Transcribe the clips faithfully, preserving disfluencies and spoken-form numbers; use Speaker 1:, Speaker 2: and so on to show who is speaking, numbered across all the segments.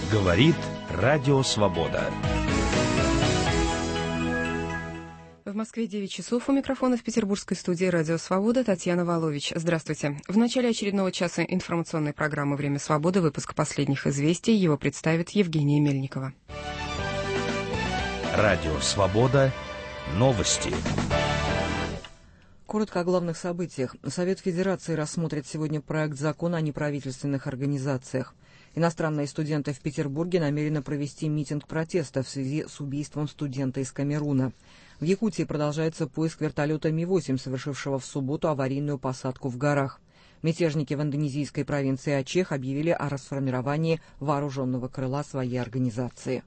Speaker 1: Говорит Радио Свобода.
Speaker 2: В Москве девять часов. У микрофона в петербургской студии «Радио Свобода» Татьяна Волович. Здравствуйте. В начале очередного часа информационной программы «Время свободы» выпуск последних известий. Его представит Евгения Мельникова.
Speaker 1: Радио Свобода. Новости.
Speaker 3: Коротко о главных событиях. Совет Федерации рассмотрит сегодня проект закона о неправительственных организациях. Иностранные студенты в Петербурге намерены провести митинг протеста в связи с убийством студента из Камеруна. В Якутии продолжается поиск вертолета Ми восемь, совершившего в субботу аварийную посадку в горах. Мятежники в индонезийской провинции Ачех объявили о расформировании вооруженного крыла своей организации.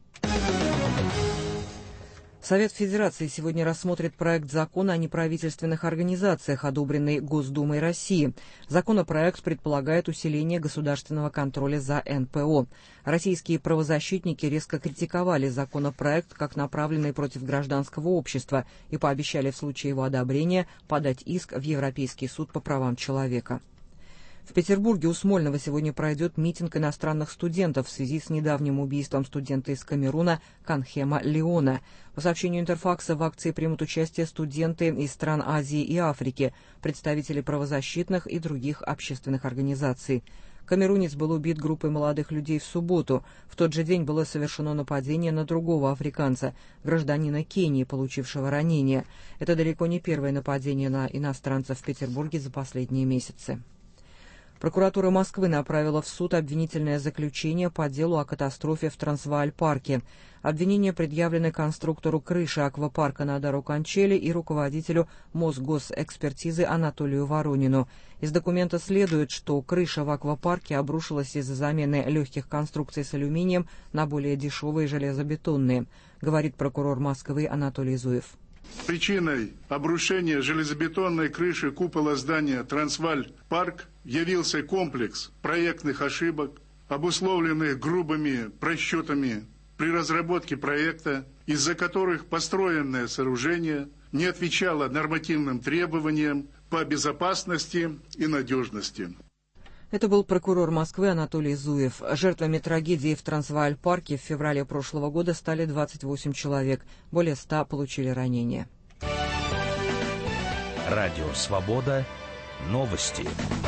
Speaker 3: Совет Федерации сегодня рассмотрит проект закона о неправительственных организациях, одобренный Госдумой России. Законопроект предполагает усиление государственного контроля за эн пэ о. Российские правозащитники резко критиковали законопроект как направленный против гражданского общества и пообещали в случае его одобрения подать иск в Европейский суд по правам человека. В Петербурге у Смольного сегодня пройдет митинг иностранных студентов в связи с недавним убийством студента из Камеруна Канхема Леона. По сообщению Интерфакса, в акции примут участие студенты из стран Азии и Африки, представители правозащитных и других общественных организаций. Камерунец был убит группой молодых людей в субботу. В тот же день было совершено нападение на другого африканца, гражданина Кении, получившего ранение. Это далеко не первое нападение на иностранцев в Петербурге за последние месяцы. Прокуратура Москвы направила в суд обвинительное заключение по делу о катастрофе в Трансвааль-парке. Обвинения предъявлены конструктору крыши аквапарка на Дару-Канчели и руководителю Мосгосэкспертизы Анатолию Воронину. Из документа следует, что крыша в аквапарке обрушилась из-за замены легких конструкций с алюминием на более дешевые железобетонные, говорит прокурор Москвы Анатолий Зуев.
Speaker 4: Причиной обрушения железобетонной крыши купола здания Трансвааль-парк явился комплекс проектных ошибок, обусловленных грубыми просчетами при разработке проекта, из-за которых построенное сооружение не отвечало нормативным требованиям по безопасности и надежности.
Speaker 3: Это был прокурор Москвы Анатолий Зуев. Жертвами трагедии в Трансвааль-парке в феврале прошлого года стали двадцать восемь человек. Более ста получили ранения.
Speaker 1: Радио Свобода. Новости.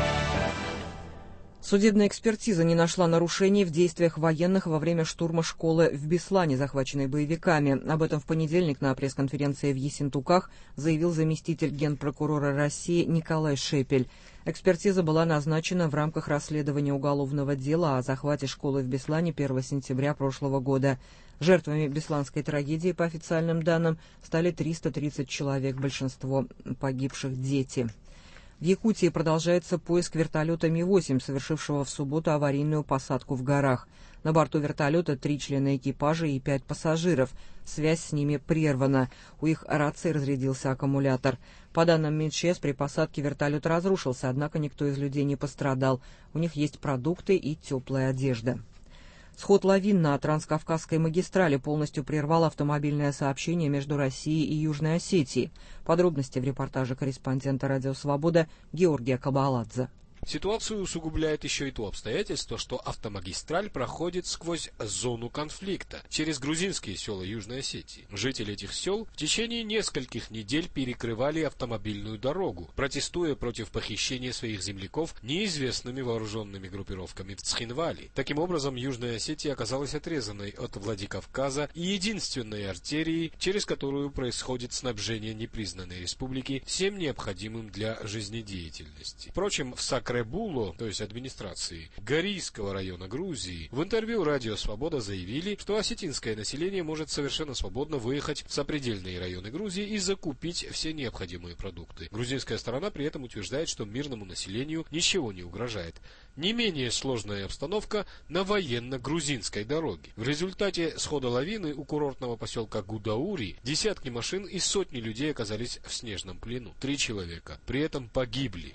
Speaker 3: Судебная экспертиза не нашла нарушений в действиях военных во время штурма школы в Беслане, захваченной боевиками. Об этом в понедельник на пресс-конференции в Ессентуках заявил заместитель генпрокурора России Николай Шепель. Экспертиза была назначена в рамках расследования уголовного дела о захвате школы в Беслане первого сентября прошлого года. Жертвами бесланской трагедии, по официальным данным, стали триста тридцать человек, большинство погибших дети. В Якутии продолжается поиск вертолета Ми восемь, совершившего в субботу аварийную посадку в горах. На борту вертолета три члена экипажа и пять пассажиров. Связь с ними прервана. У их рации разрядился аккумулятор. По данным Минчес, при посадке вертолет разрушился, однако никто из людей не пострадал. У них есть продукты и теплая одежда. Сход лавин на Транскавказской магистрали полностью прервал автомобильное сообщение между Россией и Южной Осетией. Подробности в репортаже корреспондента «Радио Свобода» Георгия Кабаладзе.
Speaker 5: Ситуацию усугубляет еще и то обстоятельство, что автомагистраль проходит сквозь зону конфликта, через грузинские села Южной Осетии. Жители этих сел в течение нескольких недель перекрывали автомобильную дорогу, протестуя против похищения своих земляков неизвестными вооруженными группировками в Цхинвале. Таким образом, Южная Осетия оказалась отрезанной от Владикавказа и единственной артерией, через которую происходит снабжение непризнанной республики всем необходимым для жизнедеятельности. Впрочем, в Сакраменто Було, то есть администрации Горийского района Грузии, в интервью «Радио Свобода» заявили, что осетинское население может совершенно свободно выехать в сопредельные районы Грузии и закупить все необходимые продукты. Грузинская сторона при этом утверждает, что мирному населению ничего не угрожает. Не менее сложная обстановка на военно-грузинской дороге. В результате схода лавины у курортного поселка Гудаури десятки машин и сотни людей оказались в снежном плену. Три человека при этом погибли.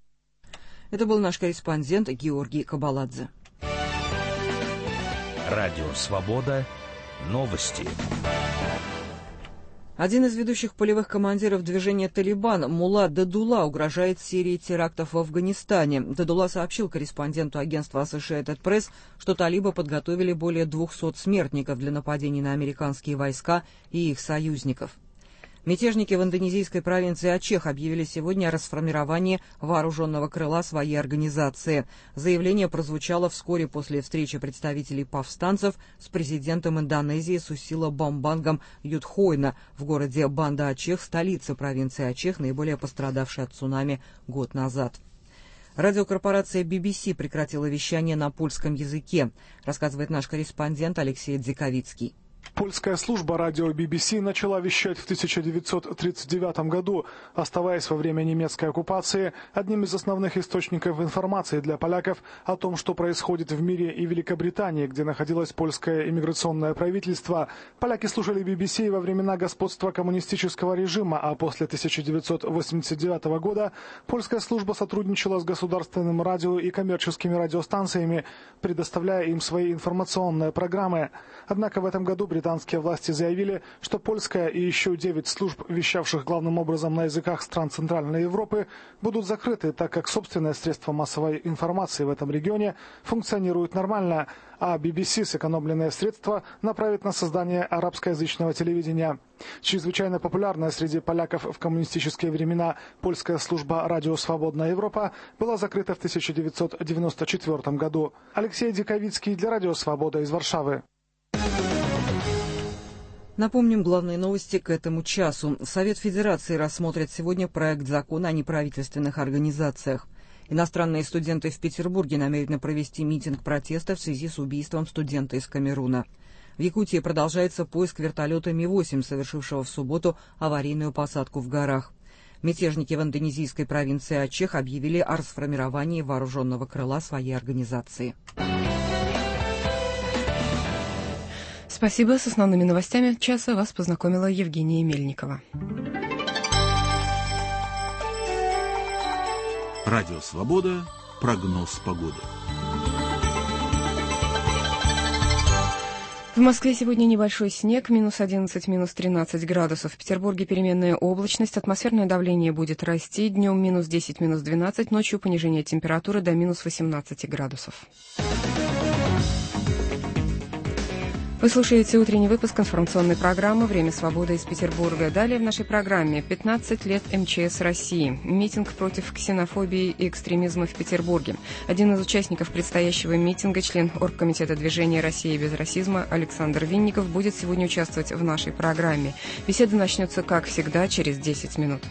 Speaker 3: Это был наш корреспондент Георгий Кабаладзе.
Speaker 1: Радио Свобода. Новости.
Speaker 3: Один из ведущих полевых командиров движения «Талибан» Мулла Дадулла угрожает серией терактов в Афганистане. Дадулла сообщил корреспонденту агентства Associated Press, что талибы подготовили более двухсот смертников для нападений на американские войска и их союзников. Мятежники в индонезийской провинции Ачех объявили сегодня о расформировании вооруженного крыла своей организации. Заявление прозвучало вскоре после встречи представителей повстанцев с президентом Индонезии Сусило Бамбангом Ютхойна в городе Банда-Ачех, столице провинции Ачех, наиболее пострадавшей от цунами год назад. Радиокорпорация би би си прекратила вещание на польском языке, рассказывает наш корреспондент Алексей Дзиковицкий.
Speaker 6: Польская служба радио би би си начала вещать в тысяча девятьсот тридцать девятом году, оставаясь во время немецкой оккупации одним из основных источников информации для поляков о том, что происходит в мире и Великобритании, где находилось польское иммиграционное правительство. Поляки слушали би би си во времена господства коммунистического режима, а после тысяча девятьсот восемьдесят девятого года польская служба сотрудничала с государственным радио и коммерческими радиостанциями, предоставляя им свои информационные программы. Однако в этом году британские власти заявили, что польская и еще девять служб, вещавших главным образом на языках стран Центральной Европы, будут закрыты, так как собственные средства массовой информации в этом регионе функционируют нормально, а би би си сэкономленные средства направит на создание арабскоязычного телевидения. Чрезвычайно популярная среди поляков в коммунистические времена польская служба «Радио Свободная Европа» была закрыта в тысяча девятьсот девяносто четвёртом году. Алексей Диковицкий для «Радио Свобода» из Варшавы.
Speaker 3: Напомним главные новости к этому часу. Совет Федерации рассмотрит сегодня проект закона о неправительственных организациях. Иностранные студенты в Петербурге намерены провести митинг протеста в связи с убийством студента из Камеруна. В Якутии продолжается поиск вертолета Ми восемь, совершившего в субботу аварийную посадку в горах. Мятежники в индонезийской провинции Ачех объявили о расформировании вооруженного крыла своей организации.
Speaker 2: Спасибо. С основными новостями часа вас познакомила Евгения Мельникова.
Speaker 7: Радио «Свобода». Прогноз погоды.
Speaker 2: В Москве сегодня небольшой снег, минус одиннадцать, минус тринадцать градусов. В Петербурге переменная облачность, атмосферное давление будет расти, днем минус десять, минус двенадцать, ночью понижение температуры до минус восемнадцати градусов. Вы слушаете утренний выпуск информационной программы «Время свободы» из Петербурга. Далее в нашей программе пятнадцать лет эм че эс России. Митинг против ксенофобии и экстремизма в Петербурге. Один из участников предстоящего митинга, член оргкомитета движения «Россия без расизма» Александр Винников, будет сегодня участвовать в нашей программе. Беседа начнется, как всегда, через десять минут.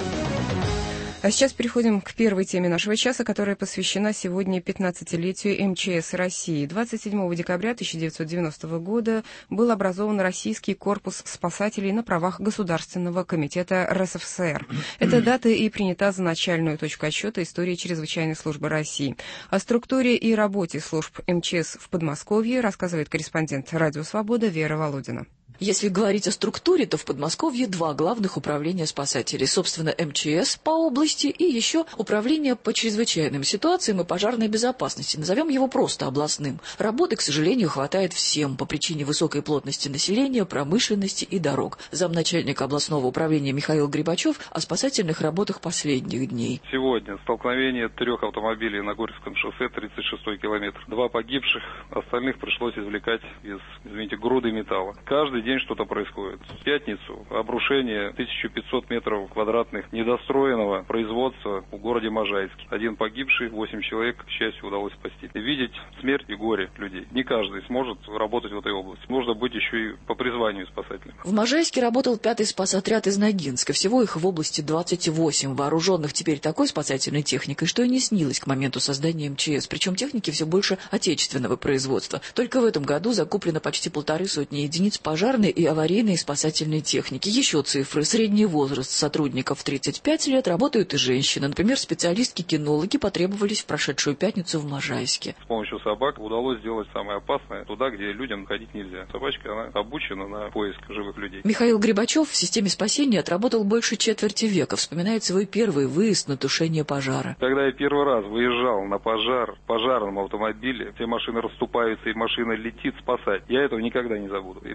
Speaker 2: А сейчас переходим к первой теме нашего часа, которая посвящена сегодня пятнадцатилетию эм че эс России. двадцать седьмого декабря тысяча девятьсот девяностого года был образован Российский корпус спасателей на правах Государственного комитета эр эс эф эс эр. Эта дата и принята за начальную точку отсчета истории Чрезвычайной службы России. О структуре и работе служб эм че эс в Подмосковье рассказывает корреспондент «Радио Свобода» Вера Володина.
Speaker 8: Если говорить о структуре, то в Подмосковье два главных управления спасателей. Собственно, эм че эс по области и еще управление по чрезвычайным ситуациям и пожарной безопасности. Назовем его просто областным. Работы, к сожалению, хватает всем по причине высокой плотности населения, промышленности и дорог. Замначальника областного управления Михаил Грибачев о спасательных работах последних дней.
Speaker 9: Сегодня столкновение трех автомобилей на Горьковском шоссе, тридцать шестой километр. Два погибших, остальных пришлось извлекать из, извините, груды металла. Каждый день что-то происходит. В пятницу обрушение тысяча пятьсот метров квадратных недостроенного производства в городе Можайске. Один погибший, восемь человек, к счастью, удалось спасти. Видеть смерть и горе людей. Не каждый сможет работать в этой области. Нужно быть еще и по призванию спасателем.
Speaker 8: В Можайске работал пятый спасотряд из Ногинска. Всего их в области двадцать восемь. Вооруженных теперь такой спасательной техникой, что и не снилось к моменту создания эм че эс. Причем техники все больше отечественного производства. Только в этом году закуплено почти полторы сотни единиц пожарной и аварийной спасательной техники. Еще цифры. Средний возраст сотрудников тридцать пять лет, работают и женщины. Например, специалистки-кинологи потребовались в прошедшую пятницу в Можайске.
Speaker 9: С помощью собак удалось сделать самое опасное туда, где людям ходить нельзя. Собачка, она обучена на поиск живых людей.
Speaker 8: Михаил Грибачев в системе спасения отработал больше четверти века. Вспоминает свой первый выезд на тушение пожара.
Speaker 9: Когда я первый раз выезжал на пожар в пожарном автомобиле, все машины расступаются и машина летит спасать. Я этого никогда не забуду. И так вот на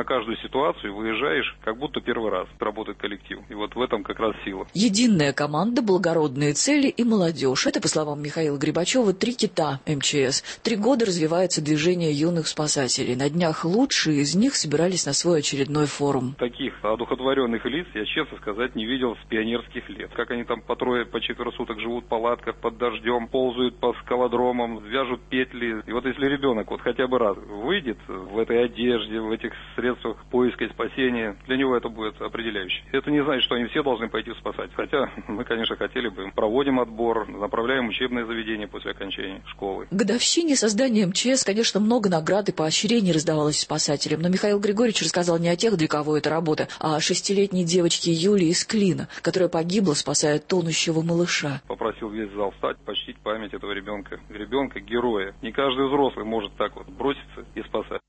Speaker 9: каждую ситуацию выезжаешь, как будто первый раз работает коллектив. И вот в этом как раз сила.
Speaker 8: Единая команда, благородные цели и молодежь. Это, по словам Михаила Грибачева, три кита эм че эс. Три года развивается движение юных спасателей. На днях лучшие из них собирались на свой очередной форум.
Speaker 9: Таких одухотворенных лиц я, честно сказать, не видел с пионерских лет. Как они там по трое, по четверо суток живут в палатках под дождем, ползают по скалодромам, вяжут петли. И вот если ребенок вот хотя бы раз выйдет в этой одежде, в этих средствах поиска и спасения, для него это будет определяюще. Это не значит, что они все должны пойти спасать. Хотя мы, конечно, хотели бы. Проводим отбор, направляем учебное заведение после окончания школы.
Speaker 8: К годовщине создания эм че эс, конечно, много наград и поощрений раздавалось спасателям. Но Михаил Григорьевич рассказал не о тех, для кого это работа, а о шестилетней девочке Юлии из Клина, которая погибла, спасая тонущего малыша.
Speaker 9: Попросил весь зал встать, почтить память этого ребенка. Ребенка-героя. Не каждый взрослый может так вот броситься и спасать.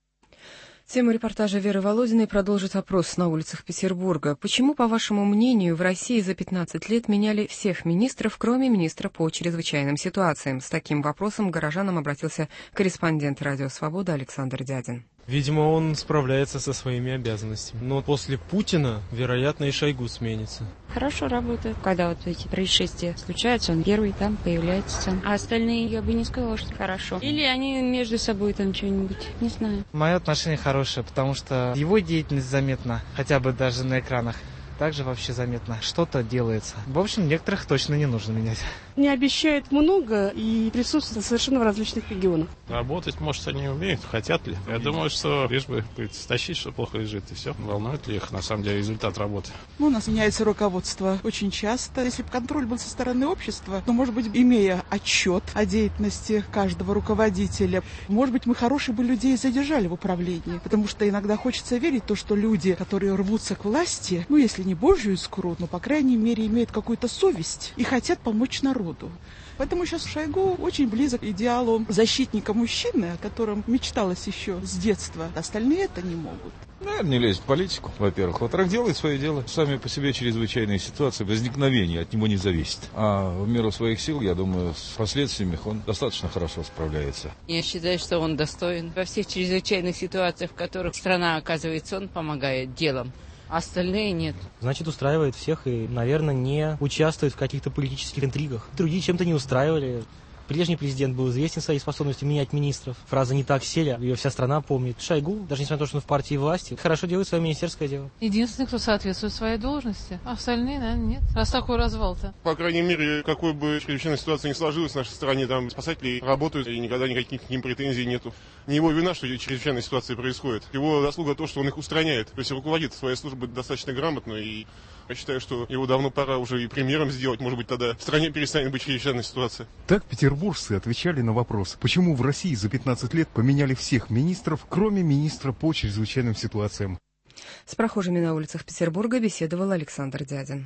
Speaker 2: Тему репортажа Веры Володиной продолжит опрос на улицах Петербурга. Почему, по вашему мнению, в России за пятнадцать лет меняли всех министров, кроме министра по чрезвычайным ситуациям? С таким вопросом к горожанам обратился корреспондент «Радио Свобода» Александр Дядин.
Speaker 10: Видимо, он справляется со своими обязанностями. Но после Путина, вероятно, и Шойгу сменится.
Speaker 11: Хорошо работает. Когда вот эти происшествия случаются, он первый там появляется. А остальные, я бы не сказала, что хорошо. Или они между собой там что-нибудь, не знаю.
Speaker 12: Мое отношение хорошее, потому что его деятельность заметна, хотя бы даже на экранах. Также вообще заметно, что-то делается. В общем, некоторых точно не нужно менять.
Speaker 13: Не обещают много и присутствуют совершенно в различных регионах.
Speaker 14: Работать, может, они умеют, хотят ли. Я думаю, что лишь бы стащить, что плохо лежит, и все. Волнует ли их, на самом деле, результат работы?
Speaker 15: Ну, у нас меняется руководство очень часто. Если бы контроль был со стороны общества, то, может быть, имея отчет о деятельности каждого руководителя, может быть, мы хороших бы людей задержали в управлении. Потому что иногда хочется верить в то, что люди, которые рвутся к власти, ну, если не Божью искру, но, по крайней мере, имеют какую-то совесть и хотят помочь народу. Поэтому сейчас Шойгу очень близок к идеалу защитника мужчины, о котором мечталось еще с детства. Остальные это не могут.
Speaker 16: Наверное, не лезет в политику, во-первых. Во-вторых, делает свое дело. Сами по себе чрезвычайные ситуации, возникновение от него не зависит. А в меру своих сил, я думаю, с последствиями он достаточно хорошо справляется.
Speaker 17: Я считаю, что он достоин. Во всех чрезвычайных ситуациях, в которых страна оказывается, он помогает делом. Остальные нет.
Speaker 18: Значит, устраивает всех и, наверное, не участвует в каких-то политических интригах. Другие чем-то не устраивали. Прежний президент был известен своей способностью менять министров. Фраза «не так сели», ее вся страна помнит. Шойгу, даже несмотря на то, что он в партии власти, хорошо делает свое министерское дело.
Speaker 19: Единственный, кто соответствует своей должности. А остальные, наверное, нет. Раз такой развал-то.
Speaker 20: По крайней мере, какой бы чрезвычайная ситуация ни сложилась в нашей стране, там спасатели работают, и никогда никаких к ним претензий нету. Не его вина, что чрезвычайные ситуации происходят. Его заслуга то, что он их устраняет. То есть руководит своей службой достаточно грамотно, и я считаю, что его давно пора уже и премьером сделать. Может быть, тогда в стране перестанет быть чрезвычайная ситуация.
Speaker 21: Так петербуржцы отвечали на вопрос, почему в России за пятнадцать лет поменяли всех министров, кроме министра по чрезвычайным ситуациям.
Speaker 2: С прохожими на улицах Петербурга беседовал Александр Дядин.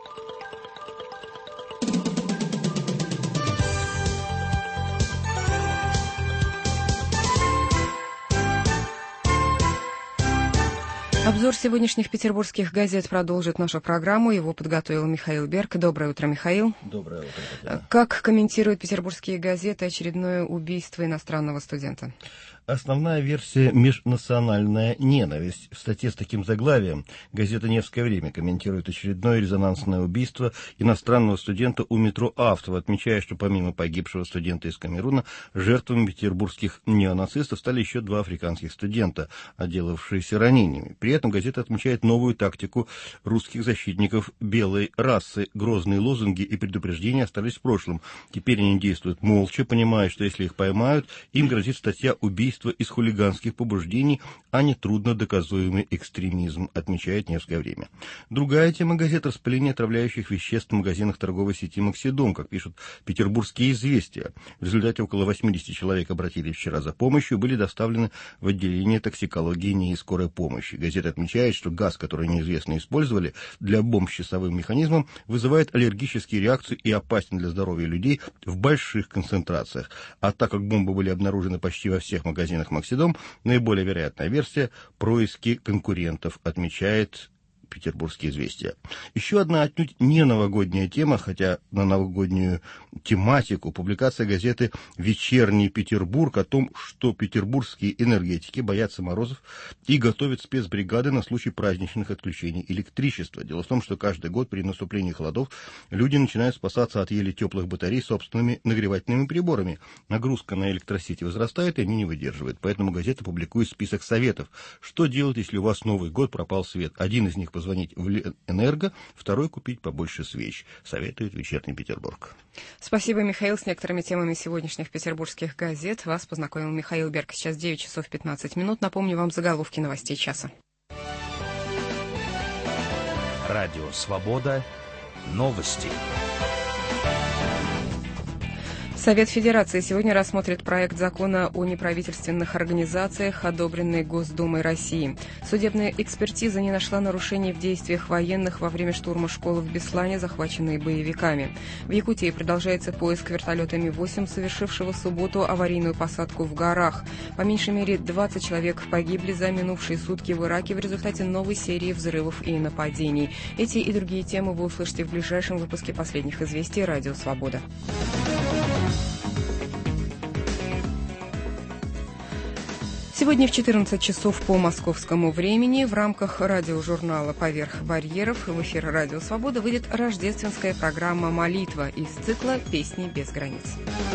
Speaker 2: Обзор сегодняшних петербургских газет продолжит нашу программу. Его подготовил Михаил Берг. Доброе утро, Михаил.
Speaker 22: Доброе утро, Татьяна.
Speaker 2: Как комментируют петербургские газеты очередное убийство иностранного студента?
Speaker 22: Основная версия — межнациональная ненависть. В статье с таким заглавием газета «Невское время» комментирует очередное резонансное убийство иностранного студента у метро Автово, отмечая, что помимо погибшего студента из Камеруна, жертвами петербургских неонацистов стали еще два африканских студента, отделавшиеся ранениями. При этом газета отмечает новую тактику русских защитников белой расы. Грозные лозунги и предупреждения остались в прошлом. Теперь они действуют молча, понимая, что если их поймают, им грозит статья «Убийство из хулиганских побуждений, а не трудно доказуемый экстремизм», отмечает «Невское время». Другая тема газет — распыление отравляющих веществ в магазинах торговой сети «Максидом», как пишут петербургские «Известия». В результате около восьмидесяти человек обратились вчера за помощью, были доставлены в отделение токсикологии НИИ скорой помощи. Газета отмечает, что газ, который неизвестно использовали для бомб с часовым механизмом, вызывает аллергические реакции и опасен для здоровья людей в больших концентрациях. А так как бомбы были обнаружены почти во всех магазинах, магазинах «Максидом», наиболее вероятная версия — происки конкурентов, отмечает «Петербургские известия». Еще одна отнюдь не новогодняя тема, хотя на новогоднюю тематику, публикация газеты «Вечерний Петербург» о том, что петербургские энергетики боятся морозов и готовят спецбригады на случай праздничных отключений электричества. Дело в том, что каждый год при наступлении холодов люди начинают спасаться от еле теплых батарей собственными нагревательными приборами. Нагрузка на электросети возрастает, и они не выдерживают. Поэтому газета публикует список советов. Что делать, если у вас Новый год пропал свет? Один из них — позвонить в Энерго, второй — купить побольше свеч. Советует «Вечерний Петербург».
Speaker 2: Спасибо, Михаил. С некоторыми темами сегодняшних петербургских газет вас познакомил Михаил Берг. Сейчас девять часов пятнадцать минут. Напомню вам заголовки новостей часа.
Speaker 1: Радио «Свобода». Новости.
Speaker 2: Совет Федерации сегодня рассмотрит проект закона о неправительственных организациях, одобренный Госдумой России. Судебная экспертиза не нашла нарушений в действиях военных во время штурма школы в Беслане, захваченной боевиками. В Якутии продолжается поиск вертолета Ми восемь, совершившего в субботу аварийную посадку в горах. По меньшей мере двадцать человек погибли за минувшие сутки в Ираке в результате новой серии взрывов и нападений. Эти и другие темы вы услышите в ближайшем выпуске последних известий «Радио Свобода». Сегодня в четырнадцать часов по московскому времени в рамках радиожурнала «Поверх барьеров» в эфир «Радио Свобода» выйдет рождественская программа «Молитва» из цикла «Песни без границ».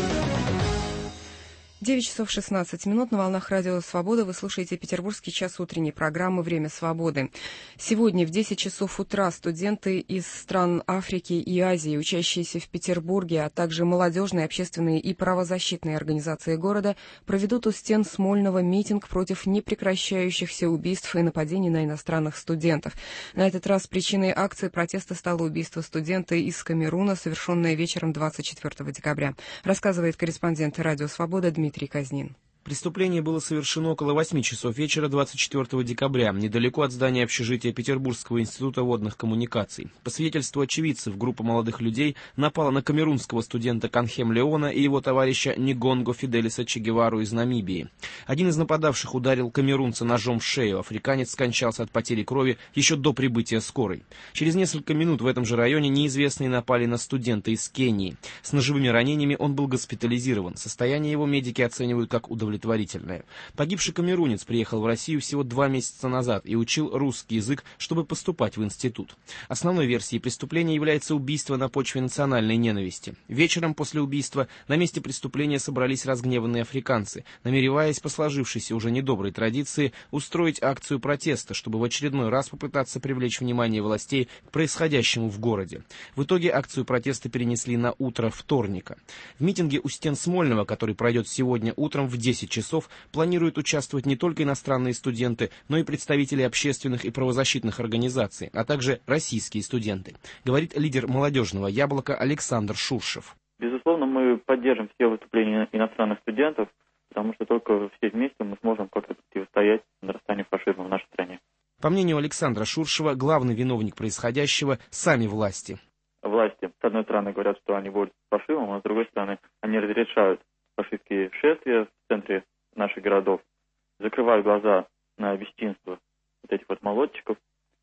Speaker 2: девять часов шестнадцать минут на волнах «Радио Свобода» вы слушаете Петербургский час утренней программы «Время свободы». Сегодня в десять часов утра студенты из стран Африки и Азии, учащиеся в Петербурге, а также молодежные, общественные и правозащитные организации города проведут у стен Смольного митинг против непрекращающихся убийств и нападений на иностранных студентов. На этот раз причиной акции протеста стало убийство студента из Камеруна, совершенное вечером двадцать четвёртого декабря. Рассказывает корреспондент «Радио Свобода» Дмитрий Казнин.
Speaker 4: Преступление было совершено около восьми часов вечера двадцать четвёртого декабря, недалеко от здания общежития Петербургского института водных коммуникаций. По свидетельству очевидцев, группа молодых людей напала на камерунского студента Канхем Леона и его товарища Нигонго Фиделиса Че Гевару из Намибии. Один из нападавших ударил камерунца ножом в шею. Африканец скончался от потери крови еще до прибытия скорой. Через несколько минут в этом же районе неизвестные напали на студента из Кении. С ножевыми ранениями он был госпитализирован. Состояние его медики оценивают как удовлетворительное. Погибший камерунец приехал в Россию всего два месяца назад и учил русский язык, чтобы поступать в институт. Основной версией преступления является убийство на почве национальной ненависти. Вечером после убийства на месте преступления собрались разгневанные африканцы, намереваясь по сложившейся уже недоброй традиции устроить акцию протеста, чтобы в очередной раз попытаться привлечь внимание властей к происходящему в городе. В итоге акцию протеста перенесли на утро вторника. В митинге у стен Смольного, который пройдет сегодня утром в десять часов, планируют участвовать не только иностранные студенты, но и представители общественных и правозащитных организаций, а также российские студенты, говорит лидер молодежного «Яблока» Александр Шуршев.
Speaker 5: Безусловно, мы поддержим все выступления иностранных студентов, потому что только все вместе мы сможем как-то противостоять нарастанию фашизма в нашей стране.
Speaker 4: По мнению Александра Шуршева, главный виновник происходящего – сами власти.
Speaker 5: Власти, с одной стороны, говорят, что они борются с фашизмом, а с другой стороны, они разрешают фашистские шествия в центре наших городов, закрывают глаза на бесчинство вот этих вот молодчиков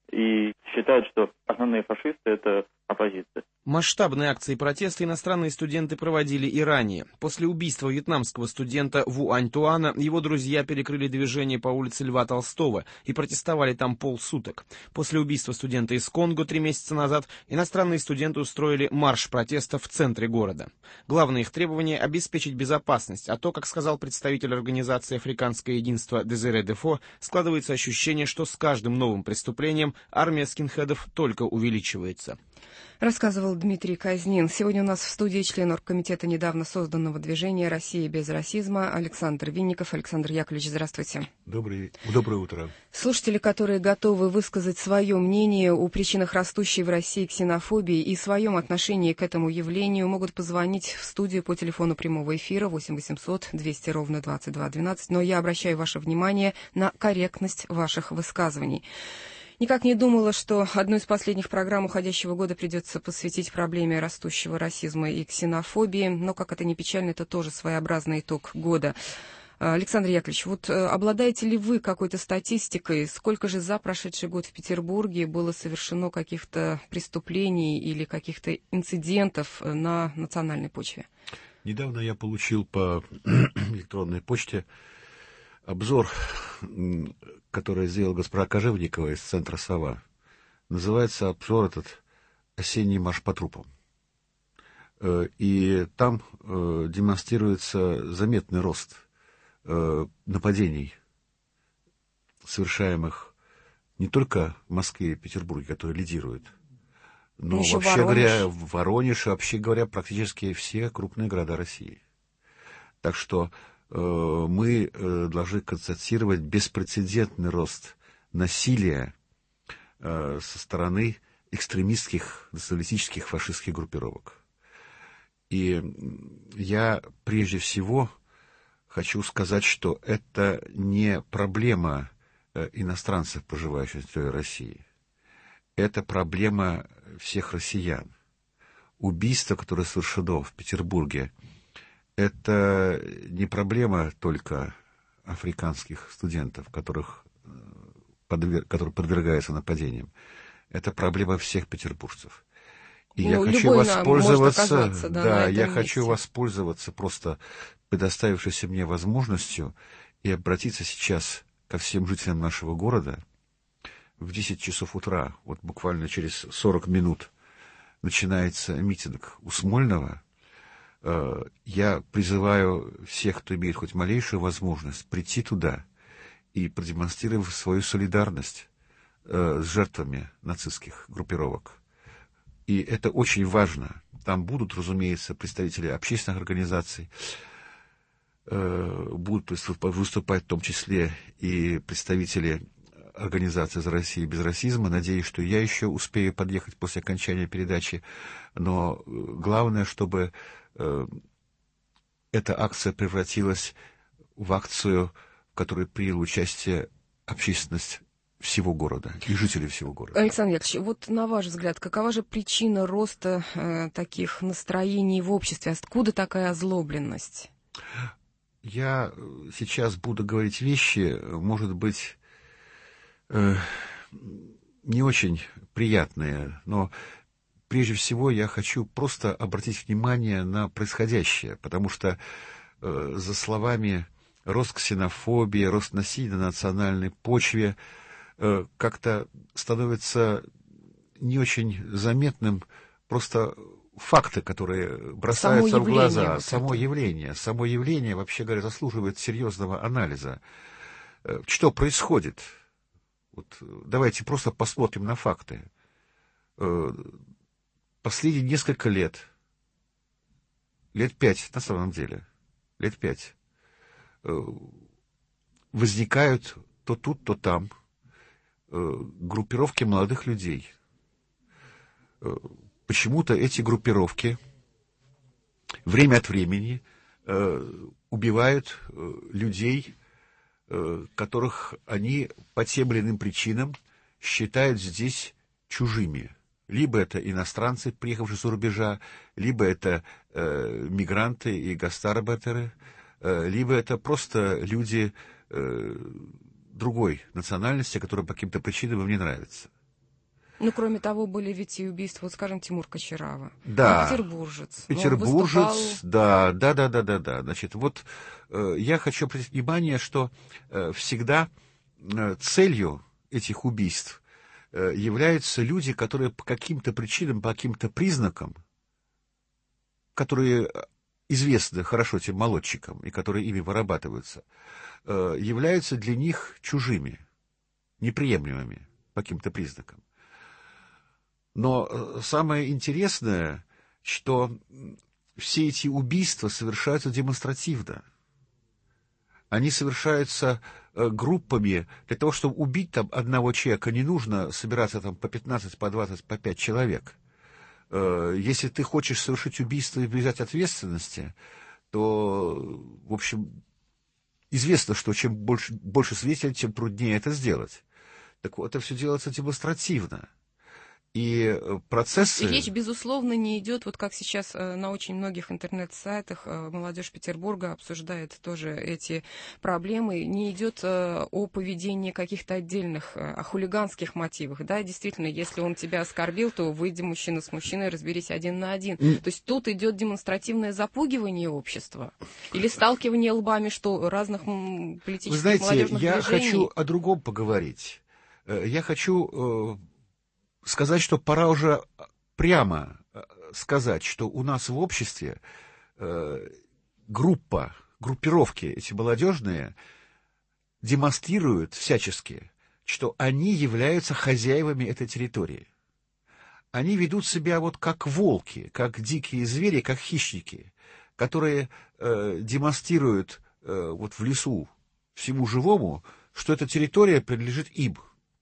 Speaker 5: и считают, что основные фашисты – это оппозиция.
Speaker 4: Масштабные акции протеста иностранные студенты проводили и ранее. После убийства вьетнамского студента Ву Аньтуана его друзья перекрыли движение по улице Льва Толстого и протестовали там полсуток. После убийства студента из Конго три месяца назад иностранные студенты устроили марш протеста в центре города. Главное их требование – обеспечить безопасность, а то, как сказал представитель организации «Африканское единство» Дезире Дефо, складывается ощущение, что с каждым новым преступлением армия скинхедов только увеличивается.
Speaker 2: Рассказывал Дмитрий Казнин. Сегодня у нас в студии член оргкомитета недавно созданного движения «Россия без расизма» Александр Винников. Александр Яковлевич, здравствуйте.
Speaker 23: Добрый, доброе утро.
Speaker 2: Слушатели, которые готовы высказать свое мнение о причинах растущей в России ксенофобии и своем отношении к этому явлению, могут позвонить в студию по телефону прямого эфира восемь восемьсот двести ровно двадцать два двенадцать, но я обращаю ваше внимание на корректность ваших высказываний. Никак не думала, что одну из последних программ уходящего года придется посвятить проблеме растущего расизма и ксенофобии, но, как это ни печально, это тоже своеобразный итог года. Александр Яковлевич, вот обладаете ли вы какой-то статистикой, сколько же за прошедший год в Петербурге было совершено каких-то преступлений или каких-то инцидентов на национальной почве?
Speaker 3: Недавно я получил по электронной почте обзор, который сделал госпожа Кожевникова из центра «Сова». Называется обзор этот «Осенний марш по трупам». И там демонстрируется заметный рост нападений, совершаемых не только в Москве и Петербурге, которые лидируют, но
Speaker 2: Еще
Speaker 3: вообще
Speaker 2: Воронеж.
Speaker 3: говоря, в Воронеж, вообще говоря, практически все крупные города России. Так что э, мы э, должны констатировать беспрецедентный рост насилия э, со стороны экстремистских, националистических, фашистских группировок. И я прежде всего хочу сказать, что это не проблема э, иностранцев, проживающих на территории России. Это проблема всех россиян. Убийство, которое совершено в Петербурге, это не проблема только африканских студентов, которых, подвер... которые подвергаются нападениям. Это проблема всех петербуржцев. И ну, я хочу воспользоваться, да, да я месте. хочу воспользоваться просто предоставившейся мне возможностью и обратиться сейчас ко всем жителям нашего города. В десять часов утра, вот буквально через сорок минут, начинается митинг у Смольного. Я призываю всех, кто имеет хоть малейшую возможность, прийти туда и продемонстрировать свою солидарность с жертвами нацистских группировок. И это очень важно. Там будут, разумеется, представители общественных организаций, будут выступать в том числе и представители Организации «За Россию без расизма». Надеюсь, что я еще успею подъехать после окончания передачи. Но главное, чтобы э, эта акция превратилась в акцию, в которой приняла участие общественность всего города и жители всего города.
Speaker 2: Александр Яковлевич, вот на ваш взгляд, какова же причина роста э, таких настроений в обществе? Откуда такая озлобленность?
Speaker 3: Я сейчас буду говорить вещи, может быть, не очень приятные, но прежде всего я хочу просто обратить внимание на происходящее, потому что э, за словами рост ксенофобии, рост насилия на национальной почве э, как-то становится не очень заметным просто факты, которые бросаются в глаза, вот само явление. Само явление, вообще говоря, заслуживает серьезного анализа. Э, что происходит? Вот давайте просто посмотрим на факты. Последние несколько лет, лет пять на самом деле, лет пять, возникают то тут, то там группировки молодых людей. Почему-то эти группировки время от времени убивают людей, которых они по тем или иным причинам считают здесь чужими. Либо это иностранцы, приехавшие с рубежа, либо это э, мигранты и гастарбайтеры, э, либо это просто люди э, другой национальности, которые по каким-то причинам им не нравятся.
Speaker 2: Ну, кроме того, были ведь и убийства, вот, скажем, Тимур Кочарава.
Speaker 3: Да.
Speaker 2: Петербуржец.
Speaker 3: Петербуржец,
Speaker 2: выступал...
Speaker 3: да, да, да, да, да, да. Значит, вот э, я хочу обратить внимание, что э, всегда э, целью этих убийств э, являются люди, которые по каким-то причинам, по каким-то признакам, которые известны хорошо тем молодчикам и которые ими вырабатываются, э, являются для них чужими, неприемлемыми по каким-то признакам. Но самое интересное, что все эти убийства совершаются демонстративно. Они совершаются группами. Для того, чтобы убить там одного человека, не нужно собираться там по пятнадцать, по двадцать, по пять человек. Если ты хочешь совершить убийство и избежать ответственности, то, в общем, известно, что чем больше, больше свидетелей, тем труднее это сделать. Так вот, это все делается демонстративно. И процессы...
Speaker 2: Речь, безусловно, не идет, вот как сейчас на очень многих интернет-сайтах молодежь Петербурга обсуждает тоже эти проблемы, не идет о поведении каких-то отдельных, о хулиганских мотивах. Да, действительно, если он тебя оскорбил, то выйди мужчина с мужчиной, разберись один на один. Mm. То есть тут идет демонстративное запугивание общества или сталкивание лбами, что разных политических,
Speaker 3: Вы знаете,
Speaker 2: молодежных
Speaker 3: я
Speaker 2: движений.
Speaker 3: хочу о другом поговорить. Я хочу сказать, что пора уже прямо сказать, что у нас в обществе группа, группировки эти молодежные демонстрируют всячески, что они являются хозяевами этой территории. Они ведут себя вот как волки, как дикие звери, как хищники, которые э, демонстрируют э, вот в лесу всему живому, что эта территория принадлежит им.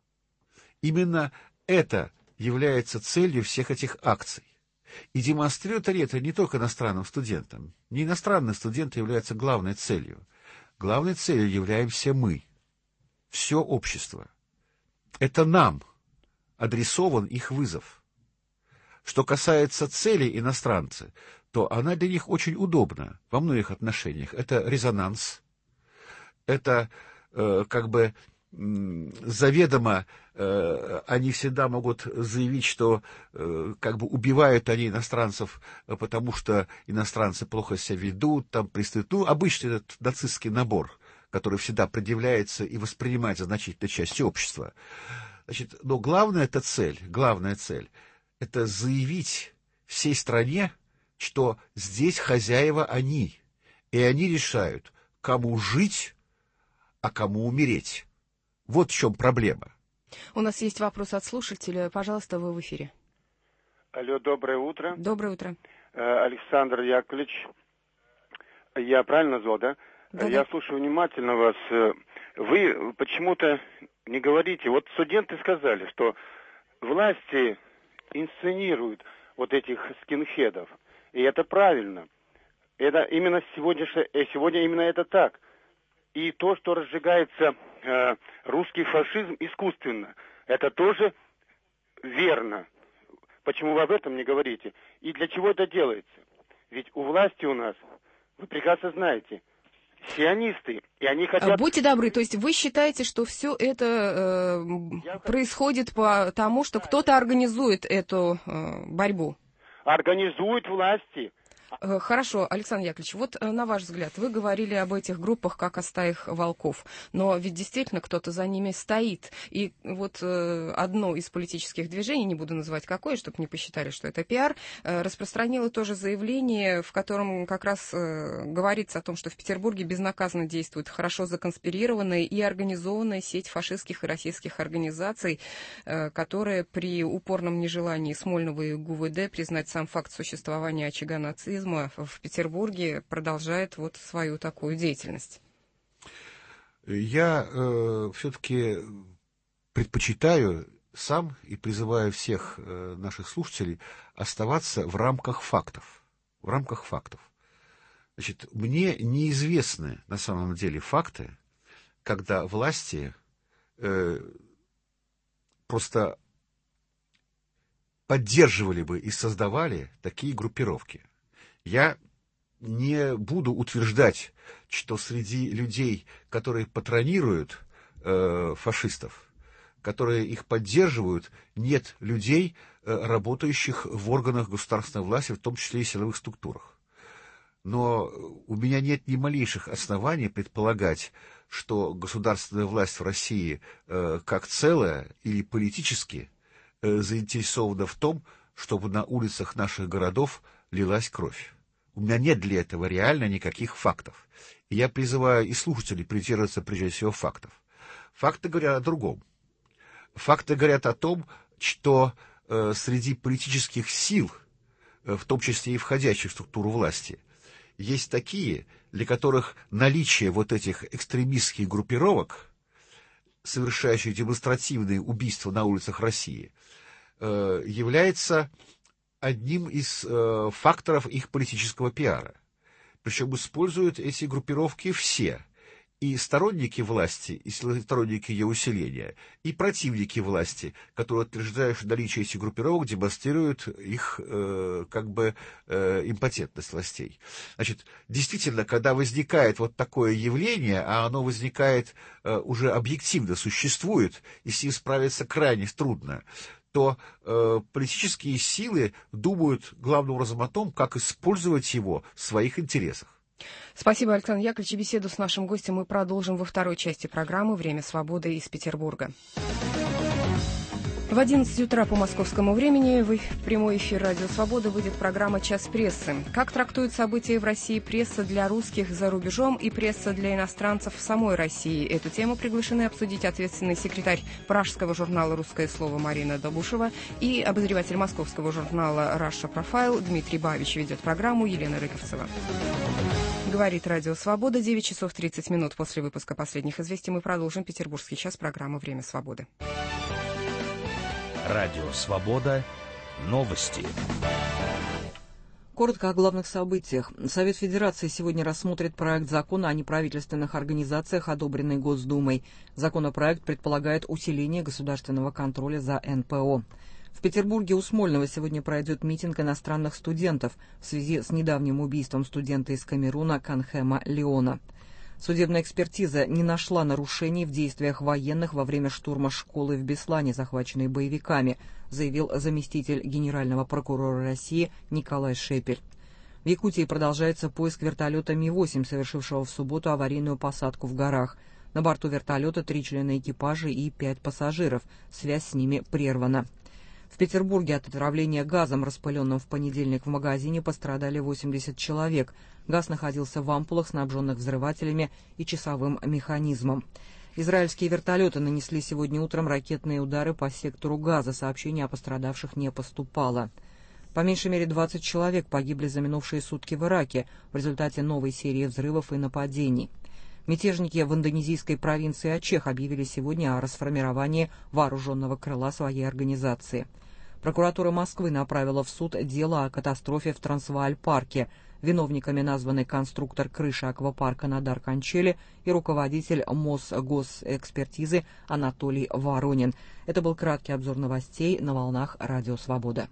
Speaker 3: Именно это является целью всех этих акций. И демонстрируют они это не только иностранным студентам. Не иностранные студенты являются главной целью. Главной целью являемся мы, все общество. Это нам адресован их вызов. Что касается цели иностранцы, то она для них очень удобна во многих отношениях. Это резонанс, это э, как бы заведомо э, они всегда могут заявить, что э, как бы убивают они иностранцев, потому что иностранцы плохо себя ведут, там пристают. Ну, обычный этот нацистский набор, который всегда предъявляется и воспринимается значительной частью общества. Значит, но главная эта цель, главная цель, это заявить всей стране, что здесь хозяева они, и они решают, кому жить, а кому умереть. Вот в чем проблема.
Speaker 2: У нас есть вопрос от слушателя. Пожалуйста, вы в эфире.
Speaker 6: Алло, доброе утро.
Speaker 2: Доброе утро.
Speaker 6: Александр Яковлевич. Я правильно назвал, да?
Speaker 2: Да,
Speaker 6: Я
Speaker 2: да.
Speaker 6: слушаю внимательно вас. Вы почему-то не говорите. Вот студенты сказали, что власти инсценируют вот этих скинхедов. И это правильно. Это именно сегодня, сегодня именно это так. И то, что разжигается э, русский фашизм искусственно, это тоже верно. Почему вы об этом не говорите? И для чего это делается? Ведь у власти у нас, вы прекрасно знаете, сионисты, и они хотят...
Speaker 2: Будьте добры, то есть вы считаете, что все это э, происходит потому, что кто-то организует эту э, борьбу?
Speaker 6: Организуют власти.
Speaker 2: Хорошо, Александр Яковлевич, вот на ваш взгляд, вы говорили об этих группах как о стаях волков, но ведь действительно кто-то за ними стоит. И вот одно из политических движений, не буду называть какое, чтобы не посчитали, что это пиар, распространило тоже заявление, в котором как раз говорится о том, что в Петербурге безнаказанно действует хорошо законспирированная и организованная сеть фашистских и российских организаций, которая при упорном нежелании Смольного и ГУВД признать сам факт существования очага нацизма в Петербурге продолжает вот свою такую деятельность.
Speaker 3: Я э, все-таки предпочитаю сам и призываю всех э, наших слушателей оставаться в рамках фактов. В рамках фактов. Значит, мне неизвестны на самом деле факты, когда власти э, просто поддерживали бы и создавали такие группировки. Я не буду утверждать, что среди людей, которые патронируют э, фашистов, которые их поддерживают, нет людей, э, работающих в органах государственной власти, в том числе и силовых структурах. Но у меня нет ни малейших оснований предполагать, что государственная власть в России э, как целая или политически э, заинтересована в том, чтобы на улицах наших городов лилась кровь. У меня нет для этого реально никаких фактов. И я призываю и слушателей придерживаться прежде всего фактов. Факты говорят о другом. Факты говорят о том, что э, среди политических сил, э, в том числе и входящих в структуру власти, есть такие, для которых наличие вот этих экстремистских группировок, совершающих демонстративные убийства на улицах России, э, является одним из э, факторов их политического пиара. Причем используют эти группировки все. и сторонники власти, и сторонники ее усиления, и противники власти, которые утверждают, что наличие этих группировок демонстрирует их э, как бы э, импотентность властей. Значит, действительно, когда возникает вот такое явление, а оно возникает э, уже объективно, существует, и с ним справиться крайне трудно, то э, политические силы думают главным образом о том, как использовать его в своих интересах.
Speaker 2: Спасибо, Александр Яковлевич. Беседу с нашим гостем мы продолжим во второй части программы «Время свободы» из Петербурга. В одиннадцать утра по московскому времени в прямой эфир «Радио Свобода» выйдет программа «Час прессы». Как трактует события в России пресса для русских за рубежом и пресса для иностранцев в самой России? Эту тему приглашены обсудить ответственный секретарь пражского журнала «Русское слово» Марина Добушева и обозреватель московского журнала «Russia Profile» Дмитрий Бабич. Ведет программу Елена Рыковцева. Говорит «Радио Свобода». девять часов тридцать минут после выпуска последних известий мы продолжим петербургский час программы «Время свободы».
Speaker 1: Радио «Свобода». Новости.
Speaker 7: Коротко о главных событиях. Совет Федерации сегодня рассмотрит проект закона о неправительственных организациях, одобренный Госдумой. Законопроект предполагает усиление государственного контроля за эн пэ о. В Петербурге у Смольного сегодня пройдет митинг иностранных студентов в связи с недавним убийством студента из Камеруна Канхема Леона. Судебная экспертиза не нашла нарушений в действиях военных во время штурма школы в Беслане, захваченной боевиками, заявил заместитель генерального прокурора России Николай Шепель. В Якутии продолжается поиск вертолета Ми восемь, совершившего в субботу аварийную посадку в горах. На борту вертолета три члена экипажа и пять пассажиров. Связь с ними прервана. В Петербурге от отравления газом, распыленным в понедельник в магазине, пострадали восемьдесят человек. Газ находился в ампулах, снабженных взрывателями и часовым механизмом. Израильские вертолеты нанесли сегодня утром ракетные удары по сектору Газа. Сообщений о пострадавших не поступало. По меньшей мере двадцать человек погибли за минувшие сутки в Ираке в результате новой серии взрывов и нападений. Мятежники в индонезийской провинции Ачех объявили сегодня о расформировании вооруженного крыла своей организации. Прокуратура Москвы направила в суд дело о катастрофе в Трансвааль-парке. Виновниками названы конструктор крыши аквапарка Надар Кончели и руководитель Мосгосэкспертизы Анатолий Воронин. Это был краткий обзор новостей на волнах Радио Свобода.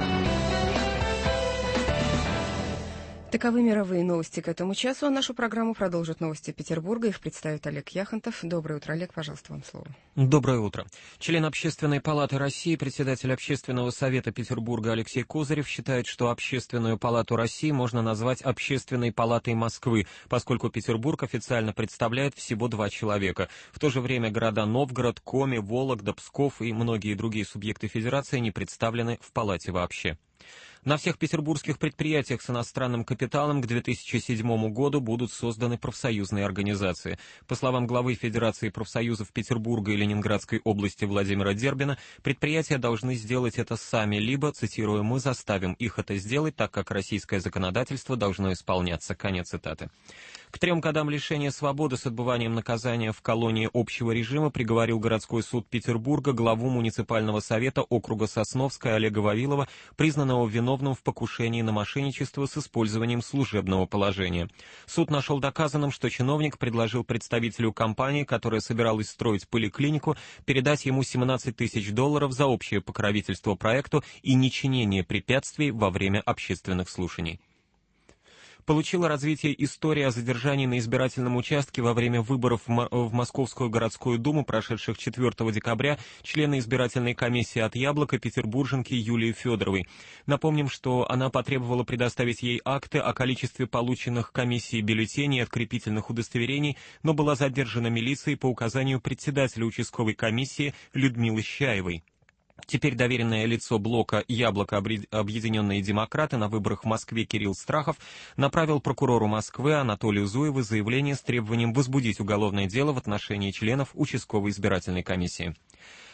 Speaker 2: Таковы мировые новости к этому часу. А нашу программу продолжат новости Петербурга. Их представит Олег Яхонтов. Доброе утро, Олег. Пожалуйста, вам слово.
Speaker 4: Доброе утро. Член Общественной палаты России, председатель Общественного совета Петербурга Алексей Козырев считает, что Общественную палату России можно назвать Общественной палатой Москвы, поскольку Петербург официально представляет всего два человека. В то же время города Новгород, Коми, Вологда, Псков и многие другие субъекты федерации не представлены в палате вообще. На всех петербургских предприятиях с иностранным капиталом к две тысячи седьмому году будут созданы профсоюзные организации. По словам главы Федерации профсоюзов Петербурга и Ленинградской области Владимира Дербина, предприятия должны сделать это сами, либо, цитирую, «мы заставим их это сделать, так как российское законодательство должно исполняться». Конец цитаты. К трем годам лишения свободы с отбыванием наказания в колонии общего режима приговорил городской суд Петербурга главу муниципального совета округа Сосновская Олега Вавилова, признанного виновным в покушении на мошенничество с использованием служебного положения. Суд нашел доказанным, что чиновник предложил представителю компании, которая собиралась строить поликлинику, передать ему семнадцать тысяч долларов за общее покровительство проекту и нечинение препятствий во время общественных слушаний. Получила развитие история о задержании на избирательном участке во время выборов в Московскую городскую думу, прошедших четвёртого декабря, члена избирательной комиссии от «Яблока» петербурженки Юлии Федоровой. Напомним, что она потребовала предоставить ей акты о количестве полученных комиссией бюллетеней и открепительных удостоверений, но была задержана милицией по указанию председателя участковой комиссии Людмилы Щаевой. Теперь доверенное лицо блока «Яблоко. Объединенные демократы» на выборах в Москве Кирилл Страхов направил прокурору Москвы Анатолию Зуеву заявление с требованием возбудить уголовное дело в отношении членов участковой избирательной комиссии.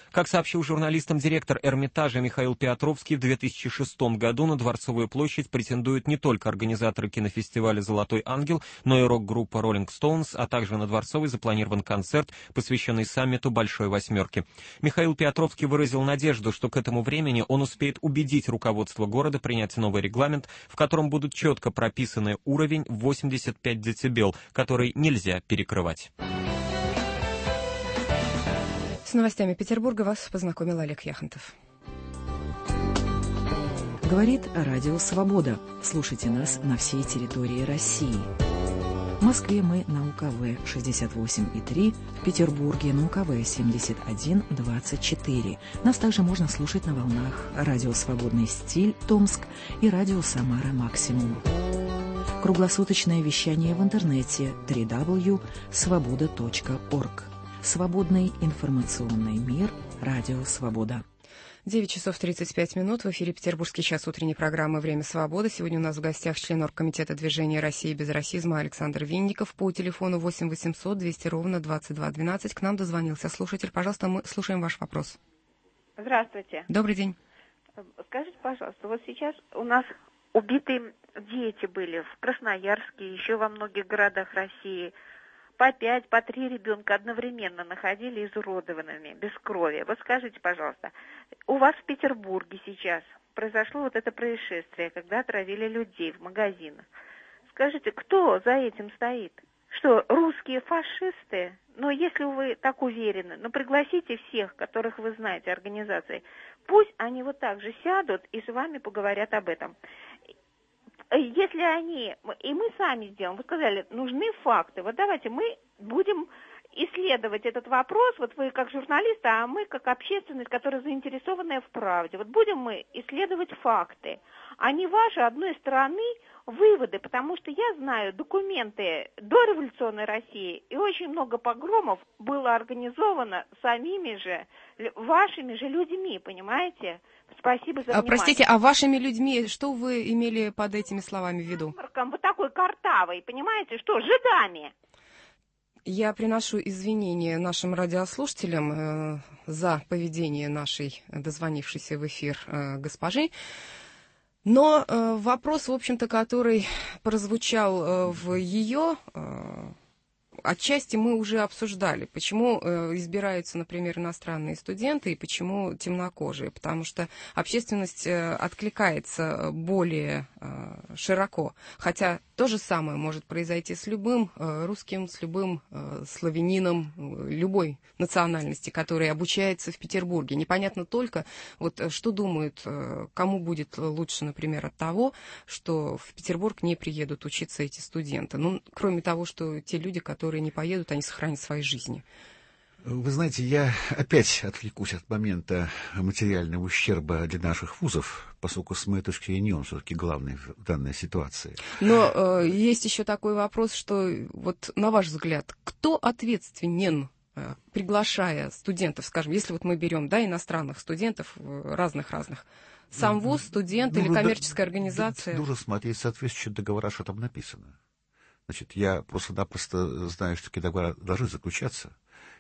Speaker 8: Как сообщил журналистам директор Эрмитажа Михаил Петровский, в две тысячи шестом году на Дворцовую площадь претендуют не только организаторы кинофестиваля «Золотой ангел», но и рок-группа Rolling Stones, а также на Дворцовой запланирован концерт, посвященный саммиту «Большой восьмерки». Михаил Петровский выразил надежду, что к этому времени он успеет убедить руководство города принять новый регламент, в котором будут четко прописаны уровень восемьдесят пять децибел, который нельзя перекрывать.
Speaker 2: С новостями Петербурга вас познакомил Олег Яхонтов.
Speaker 9: Говорит Радио Свобода. Слушайте нас на всей территории России. В Москве мы на У Ка Вэ шестьдесят восемь и три, в Петербурге на У Ка Вэ семьдесят один двадцать четыре. Нас также можно слушать на волнах Радио Свободный стиль Томск и Радио Самара Максимум. Круглосуточное вещание в интернете дабл ю дабл ю дабл ю точка свобода точка орг. Свободный информационный мир. Радио Свобода.
Speaker 2: девять часов тридцать пять минут. В эфире Петербургский час утренней программы «Время свободы». Сегодня у нас в гостях член оргкомитета движения «Россия без расизма» Александр Винников. По телефону восемь восемьсот двести ровно двадцать два двенадцать. К нам дозвонился слушатель. Пожалуйста, мы слушаем ваш вопрос.
Speaker 23: Здравствуйте.
Speaker 2: Добрый день.
Speaker 23: Скажите, пожалуйста, вот сейчас у нас убитые дети были в Красноярске, еще во многих городах России. По пять, по три ребенка одновременно находили изуродованными, без крови. Вот скажите, пожалуйста, у вас в Петербурге сейчас произошло вот это происшествие, когда отравили людей в магазинах. Скажите, кто за этим стоит? Что, русские фашисты? Но если вы так уверены, ну пригласите всех, которых вы знаете, организации. Пусть они вот так же сядут и с вами поговорят об этом. Если они, и мы сами сделаем, вы сказали, нужны факты. Вот давайте мы будем исследовать этот вопрос, вот вы как журналисты, а мы как общественность, которая заинтересованная в правде. Вот будем мы исследовать факты, а не ваши одной стороны выводы, потому что я знаю документы дореволюционной России, и очень много погромов было организовано самими же, вашими же людьми, понимаете? Спасибо за внимание.
Speaker 2: А, простите, а вашими людьми, что вы имели под этими словами в виду?
Speaker 23: Вот такой картавый, понимаете, что, жидами.
Speaker 2: Я приношу извинения нашим радиослушателям э, за поведение нашей дозвонившейся в эфир э, госпожи. Но э, вопрос, в общем-то, который прозвучал э, в ее... Э, Отчасти мы уже обсуждали, почему э, избираются, например, иностранные студенты и почему темнокожие, потому что общественность э, откликается более э, широко, хотя то же самое может произойти с любым э, русским, с любым э, славянином, э, любой национальности, который обучается в Петербурге. Непонятно только, вот, что думают, э, кому будет лучше, например, от того, что в Петербург не приедут учиться эти студенты. Ну, кроме того, что те люди, которые которые не поедут, они сохранят свои жизни.
Speaker 3: Вы знаете, я опять отвлекусь от момента материального ущерба для наших вузов, поскольку, с моей точки зрения, он все-таки главный в данной ситуации.
Speaker 2: Но э, есть еще такой вопрос, что, вот на ваш взгляд, кто ответственен, э, приглашая студентов, скажем, если вот мы берем, да, иностранных студентов разных-разных, сам вуз, студент ну, или коммерческая да, организация?
Speaker 3: Нужно смотреть соответствующие договора, что там написано. Значит, я просто-напросто знаю, что такие договора должны заключаться,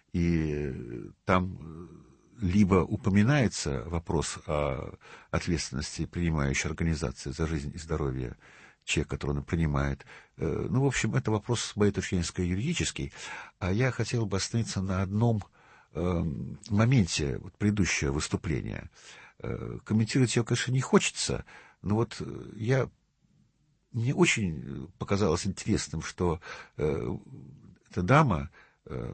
Speaker 3: и там либо упоминается вопрос о ответственности принимающей организации за жизнь и здоровье человека, который он принимает. Ну, в общем, это вопрос, с моей точки зрения, юридический. А я хотел бы остановиться на одном э, моменте вот, предыдущего выступления. Э, комментировать его, конечно, не хочется, но вот я... Мне очень показалось интересным, что э, эта дама э,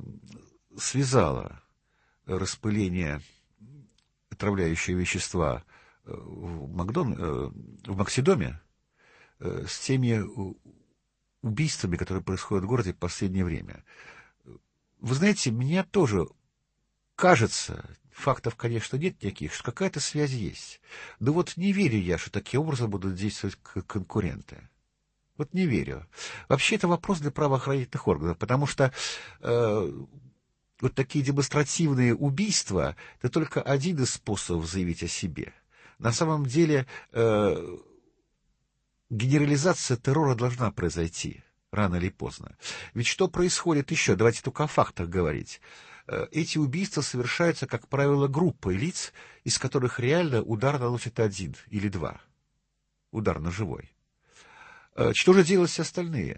Speaker 3: связала распыление отравляющего вещества в, Макдон, э, в Максидоме э, с теми убийствами, которые происходят в городе в последнее время. Вы знаете, мне тоже кажется, фактов, конечно, нет никаких, что какая-то связь есть. Но вот не верю я, что таким образом будут действовать конкуренты. Вот не верю. Вообще это вопрос для правоохранительных органов, потому что э, вот такие демонстративные убийства – это только один из способов заявить о себе. На самом деле э, генерализация террора должна произойти рано или поздно. Ведь что происходит еще? Давайте только о фактах говорить. эти убийства совершаются, как правило, группой лиц, из которых реально удар наносит один или два. Удар ножевой. Что же делают все остальные?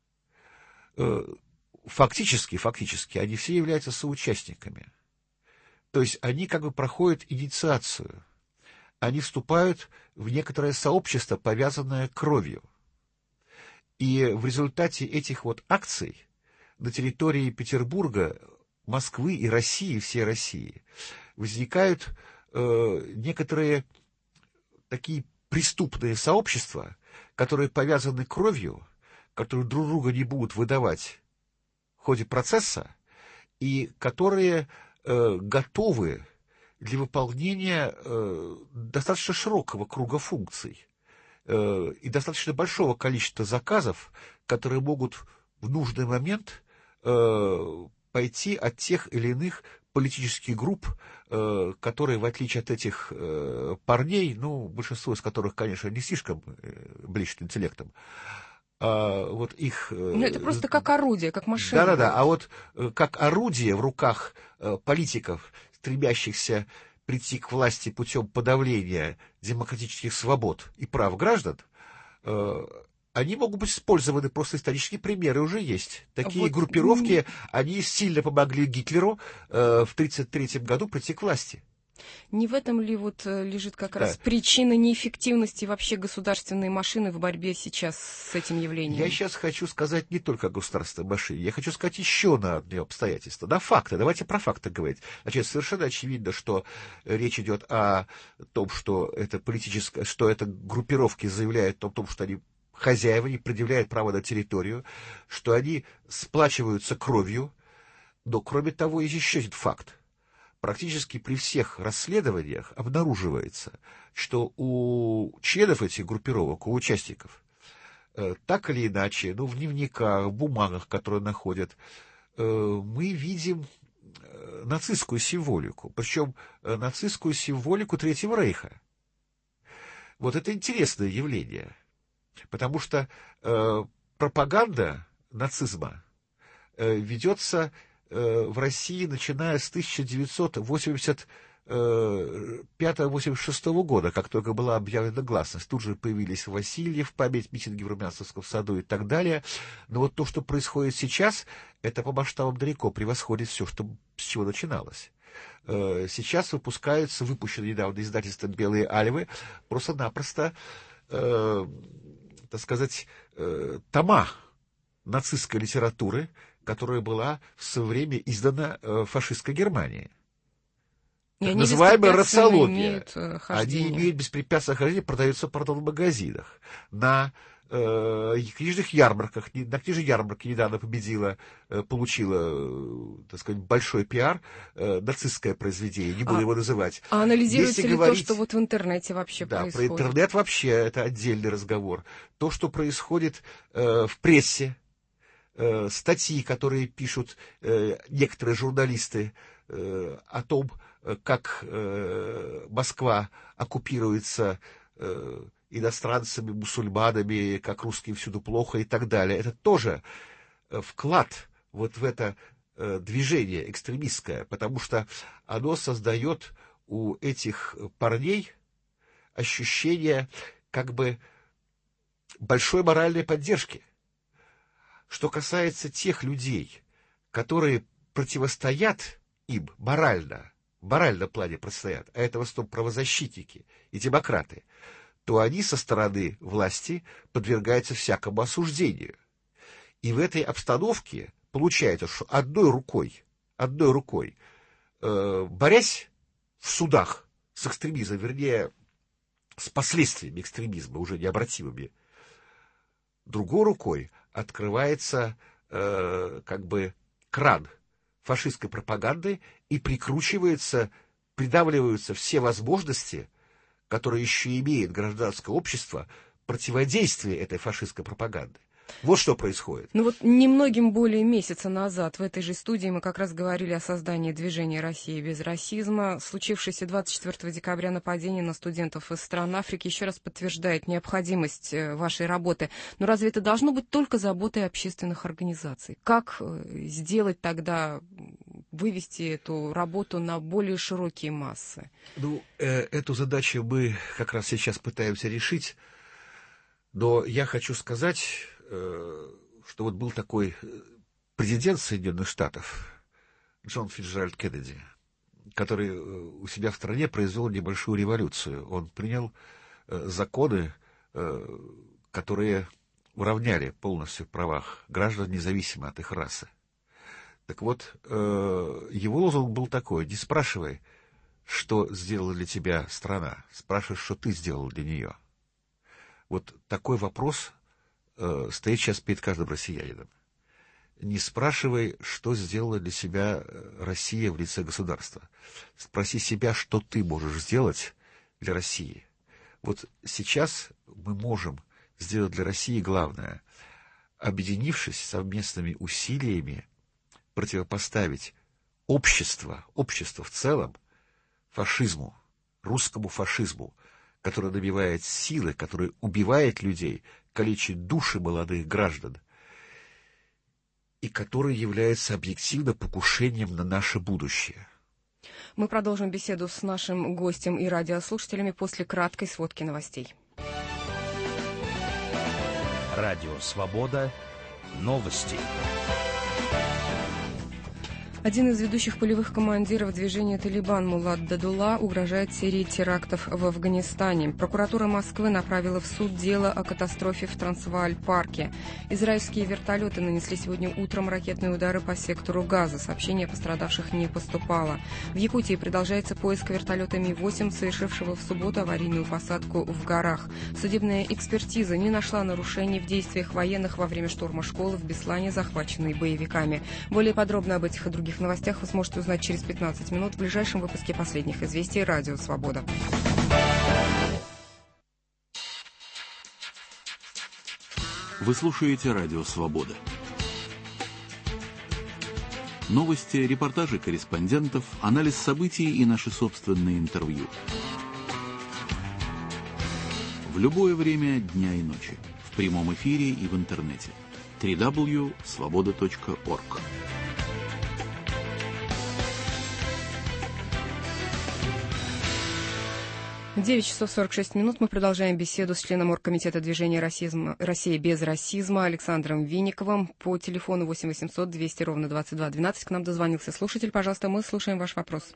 Speaker 3: Фактически, фактически, они все являются соучастниками. То есть они как бы проходят инициацию. Они вступают в некоторое сообщество, повязанное кровью. И в результате этих вот акций на территории Петербурга, Москвы и России, всей России, возникают э, некоторые такие преступные сообщества, которые повязаны кровью, которые друг друга не будут выдавать в ходе процесса, и которые э, готовы для выполнения э, достаточно широкого круга функций э, и достаточно большого количества заказов, которые могут в нужный момент э, пойти от тех или иных политических групп, э, которые, в отличие от этих э, парней, ну, большинство из которых, конечно, не слишком э, блещут интеллектом, а вот их...
Speaker 2: Ну, это просто как орудие, как машина.
Speaker 3: Да-да-да, а вот э, как орудие в руках э, политиков, стремящихся прийти к власти путем подавления демократических свобод и прав граждан, э, они могут быть использованы, просто исторические примеры уже есть. Такие вот группировки, они сильно помогли Гитлеру э, в тридцать третьем году прийти к власти.
Speaker 2: Не в этом ли вот лежит как
Speaker 3: да.
Speaker 2: раз причина неэффективности вообще государственной машины в борьбе сейчас с этим явлением?
Speaker 3: Я сейчас хочу сказать не только о государственной машине, я хочу сказать еще на одно обстоятельство, на факты. Давайте про факты говорить. Значит, совершенно очевидно, что речь идет о том, что это политическое, что это группировки заявляют о том, что они хозяева, не предъявляют право на территорию, что они сплачиваются кровью. Но, кроме того, есть еще один факт. Практически при всех расследованиях обнаруживается, что у членов этих группировок, у участников, э, так или иначе, ну, в дневниках, в бумагах, которые находят, э, мы видим э, нацистскую символику, причем э, нацистскую символику Третьего Рейха. Вот это интересное явление, потому что э, пропаганда нацизма э, ведется в России, начиная с тысяча девятьсот восемьдесят пятого — восемьдесят шестого года, как только была объявлена гласность. Тут же появились Васильев, память, митинги в Румянцевском саду и так далее. Но вот то, что происходит сейчас, это по масштабам далеко превосходит все, что, с чего начиналось. Сейчас выпускаются, выпущены недавно издательством «Белые альвы», просто-напросто, э, так сказать, э, тома нацистской литературы, которая была в свое время издана э, фашистской Германии. Так называемая рассология. Они имеют беспрепятственное хождение, продаются, пардон, в магазинах. На э, книжных ярмарках, на книжной ярмарке недавно победила, э, получила, э, так сказать, большой пиар э, нацистское произведение, не буду а, его называть.
Speaker 2: А анализируется Если ли говорить, то, что вот в интернете вообще
Speaker 3: да,
Speaker 2: происходит?
Speaker 3: Да, про интернет вообще это отдельный разговор. То, что происходит э, в прессе, статьи, которые пишут э, некоторые журналисты э, о том, как э, Москва оккупируется э, иностранцами, мусульманами, как русским всюду плохо и так далее. Это тоже вклад вот в это э, движение экстремистское, потому что оно создает у этих парней ощущение как бы большой моральной поддержки. Что касается тех людей, которые противостоят им морально, в моральном плане противостоят, а это в основном правозащитники и демократы, то они со стороны власти подвергаются всякому осуждению. И в этой обстановке получается, что одной рукой, одной рукой, э, борясь в судах с экстремизмом, вернее, с последствиями экстремизма, уже необратимыми, другой рукой открывается э, как бы кран фашистской пропаганды и прикручивается, придавливаются все возможности, которые еще имеет гражданское общество, противодействия этой фашистской пропаганды. Вот что происходит.
Speaker 2: Ну вот немногим более месяца назад в этой же студии мы как раз говорили о создании движения «Россия без расизма». Случившееся двадцать четвёртого декабря нападение на студентов из стран Африки еще раз подтверждает необходимость вашей работы. Но разве это должно быть только заботой общественных организаций? Как сделать тогда вывести эту работу на более широкие массы?
Speaker 3: Ну, э, эту задачу мы как раз сейчас пытаемся решить, но я хочу сказать, э, что вот был такой президент Соединенных Штатов, Джон Фицджеральд Кеннеди, который у себя в стране произвел небольшую революцию. Он принял э, законы, э, которые уравняли полностью в правах граждан, независимо от их расы. Так вот, э, его лозунг был такой: не спрашивай, что сделала для тебя страна, спрашивай, что ты сделал для нее. Вот такой вопрос э, стоит сейчас перед каждым россиянином. Не спрашивай, что сделала для себя Россия в лице государства. Спроси себя, что ты можешь сделать для России. Вот сейчас мы можем сделать для России главное: объединившись совместными усилиями, противопоставить общество, общество в целом фашизму, русскому фашизму, который добивает силы, который убивает людей, калечит души молодых граждан, и который является объективно покушением на наше будущее.
Speaker 2: Мы продолжим беседу с нашим гостем и радиослушателями после краткой сводки новостей.
Speaker 1: Радио «Свобода». Новости.
Speaker 2: Один из ведущих полевых командиров движения «Талибан» Муллат Дадулла угрожает серией терактов в Афганистане. Прокуратура Москвы направила в суд дело о катастрофе в Трансвааль-парке. Израильские вертолеты нанесли сегодня утром ракетные удары по сектору Газа. Сообщение о пострадавших не поступало. В Якутии продолжается поиск вертолета Ми восемь, совершившего в субботу аварийную посадку в горах. Судебная экспертиза не нашла нарушений в действиях военных во время штурма школы в Беслане, захваченной боевиками. Более подробно об этих и других новостях вы сможете узнать через пятнадцать минут в ближайшем выпуске последних известий «Радио Свобода».
Speaker 10: Вы слушаете «Радио Свобода». Новости, репортажи корреспондентов, анализ событий и наши собственные интервью. В любое время дня и ночи. В прямом эфире и в интернете. дабл ю дабл ю дабл ю точка свобода точка орг.
Speaker 2: девять часов сорок шесть минут. Мы продолжаем беседу с членом оргкомитета движения расизма, «Россия без расизма» Александром Винниковым. По телефону восемь восемьсот двести ровно двадцать два двенадцать к нам дозвонился слушатель. Пожалуйста, мы слушаем ваш вопрос.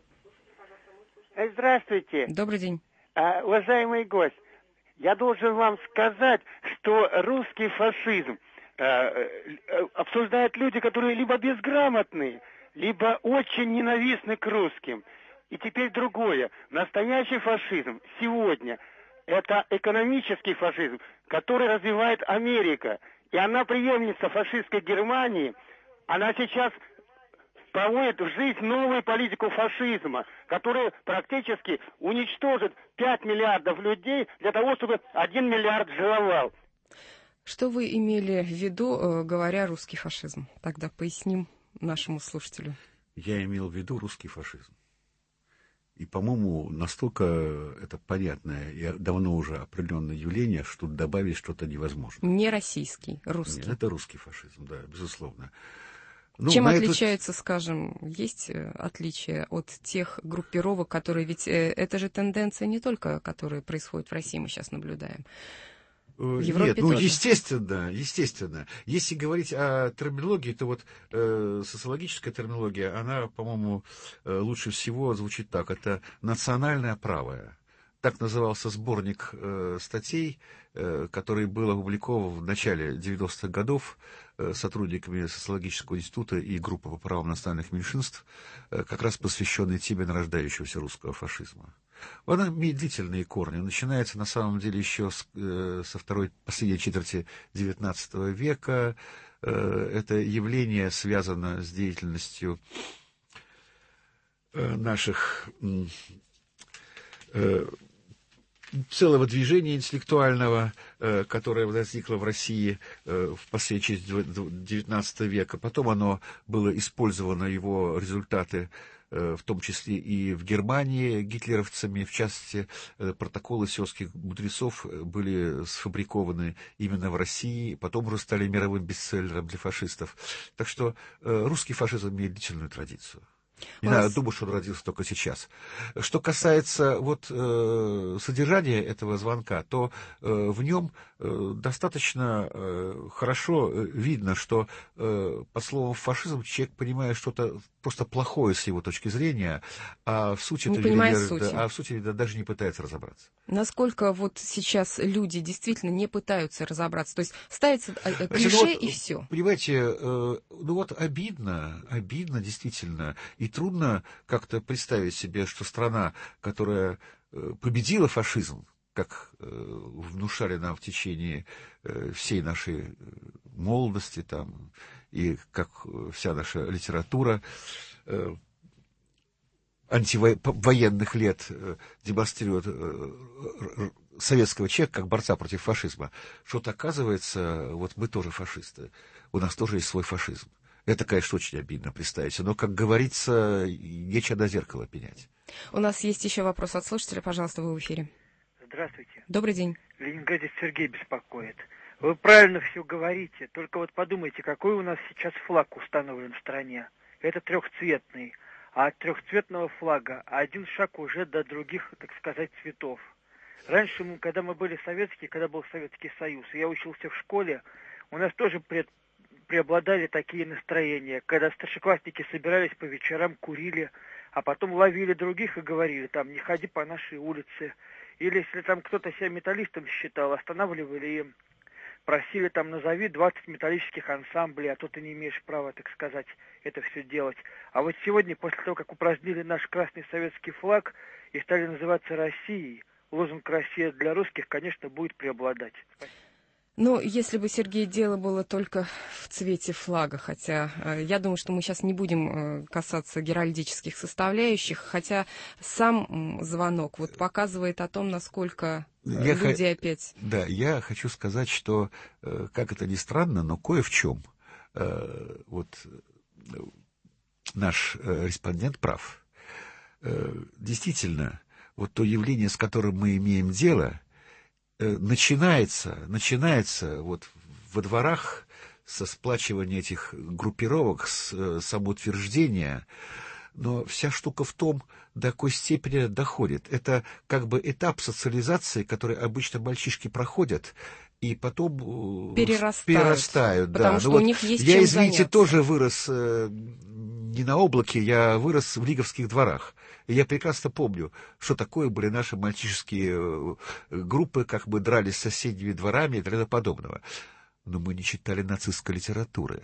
Speaker 11: Здравствуйте.
Speaker 2: Добрый день.
Speaker 11: А, уважаемый гость, я должен вам сказать, что русский фашизм а, обсуждают люди, которые либо безграмотные, либо очень ненавистны к русским. И теперь другое. Настоящий фашизм сегодня – это экономический фашизм, который развивает Америка. И она преемница фашистской Германии. Она сейчас проводит в жизнь новую политику фашизма, которая практически уничтожит пять миллиардов людей для того, чтобы один миллиард жировал.
Speaker 2: Что вы имели в виду, говоря русский фашизм? Тогда поясним нашему слушателю.
Speaker 3: Я имел в виду русский фашизм. И, по-моему, настолько это понятное и давно уже определенное явление, что добавить что-то невозможно.
Speaker 2: Не российский, русский.
Speaker 3: Нет, это русский фашизм, да, безусловно. Ну,
Speaker 2: Чем
Speaker 3: это...
Speaker 2: отличается, скажем, есть отличия от тех группировок, которые ведь это же тенденция не только, которая происходит в России, мы сейчас наблюдаем. В Европе
Speaker 3: Нет, ну,
Speaker 2: тоже.
Speaker 3: естественно, естественно. Если говорить о терминологии, то вот э, социологическая терминология, она, по-моему, э, лучше всего звучит так. Это национальное правое. Так назывался сборник э, статей, э, который был опубликован в начале девяностых годов э, сотрудниками социологического института и группы по правам национальных меньшинств, э, как раз посвященной теме нарождающегося русского фашизма. Она имеет длительные корни. Начинается, на самом деле, еще с, э, со второй, последней четверти девятнадцатого века. Э, это явление связано с деятельностью э, наших э, целого движения интеллектуального, э, которое возникло в России э, в последней части девятнадцатого века. Потом оно было использовано, его результаты, в том числе и в Германии гитлеровцами, в частности, протоколы сионских мудрецов были сфабрикованы именно в России, потом уже стали мировым бестселлером для фашистов. Так что русский фашизм имеет длительную традицию. Не
Speaker 2: У
Speaker 3: надо
Speaker 2: нас...
Speaker 3: думать, что он родился только сейчас. Что касается вот, э, содержания этого звонка, то э, в нем э, достаточно э, хорошо видно, что э, под словом фашизм человек понимает что-то просто плохое с его точки зрения, а в сути,
Speaker 2: не
Speaker 3: это,
Speaker 2: понимает
Speaker 3: да,
Speaker 2: сути.
Speaker 3: а в сути да, даже не пытается разобраться.
Speaker 2: Насколько вот сейчас люди действительно не пытаются разобраться? То есть ставится клише
Speaker 3: Значит, ну вот,
Speaker 2: и все.
Speaker 3: Понимаете, э, ну вот обидно, обидно действительно, и трудно как-то представить себе, что страна, которая э, победила фашизм, как э, внушали нам в течение э, всей нашей молодости, там, и как вся наша литература э, антивоенных лет э, демонстрирует э, советского человека как борца против фашизма, что-то оказывается, вот мы тоже фашисты, у нас тоже есть свой фашизм. Это, конечно, очень обидно представить, но, как говорится, нечего до зеркала пенять.
Speaker 2: У нас есть еще вопрос от слушателя, пожалуйста, вы в эфире.
Speaker 12: Здравствуйте.
Speaker 2: Добрый день.
Speaker 12: Ленинградец Сергей беспокоит. Вы правильно все говорите, только вот подумайте, какой у нас сейчас флаг установлен в стране. Это трехцветный. А от трехцветного флага один шаг уже до других, так сказать, цветов. Раньше, мы, когда мы были советские, когда был Советский Союз, я учился в школе, у нас тоже пред, преобладали такие настроения, когда старшеклассники собирались по вечерам, курили, а потом ловили других и говорили, там, не ходи по нашей улице. Или если там кто-то себя металлистом считал, останавливали и просили там, назови двадцать металлических ансамблей, а то ты не имеешь права, так сказать, это все делать. А вот сегодня, после того, как упразднили наш красный советский флаг и стали называться Россией, лозунг «Россия для русских», конечно, будет преобладать. Спасибо.
Speaker 2: Ну, если бы, Сергей, дело было только в цвете флага, хотя э, я думаю, что мы сейчас не будем э, касаться геральдических составляющих, хотя сам э, звонок вот показывает о том, насколько э,
Speaker 3: я
Speaker 2: люди
Speaker 3: х...
Speaker 2: опять...
Speaker 3: Да, я хочу сказать, что, э, как это ни странно, но кое в чем э, вот э, наш э, респондент прав. Э, действительно, вот то явление, с которым мы имеем дело, начинается, начинается вот во дворах со сплачивания этих группировок, с самоутверждения, но вся штука в том, до какой степени доходит. Это как бы этап социализации, который обычно мальчишки проходят, и потом перерастают. перерастают
Speaker 2: потому
Speaker 3: да.
Speaker 2: что
Speaker 3: ну
Speaker 2: у
Speaker 3: вот
Speaker 2: них есть
Speaker 3: я,
Speaker 2: чем
Speaker 3: извините,
Speaker 2: заняться.
Speaker 3: тоже вырос э, не на облаке, я вырос в лиговских дворах. И я прекрасно помню, что такое были наши мальчишеские группы, как мы дрались с соседними дворами и т.д. подобного. Но мы не читали нацистской литературы.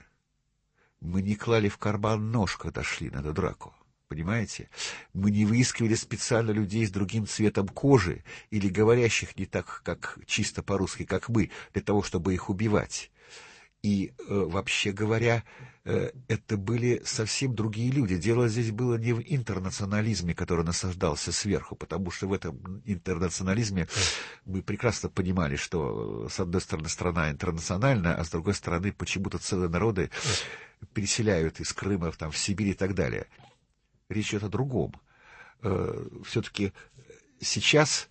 Speaker 3: Мы не клали в карман нож, когда шли на эту драку. Понимаете? Мы не выискивали специально людей с другим цветом кожи или говорящих не так, как чисто по-русски, как мы, для того, чтобы их убивать. И, э, вообще говоря, э, это были совсем другие люди. Дело здесь было не в интернационализме, который насаждался сверху, потому что в этом интернационализме мы прекрасно понимали, что, с одной стороны, страна интернациональная, а с другой стороны, почему-то целые народы переселяют из Крыма там, в Сибирь и так далее. Речь идет о другом. Э, все-таки сейчас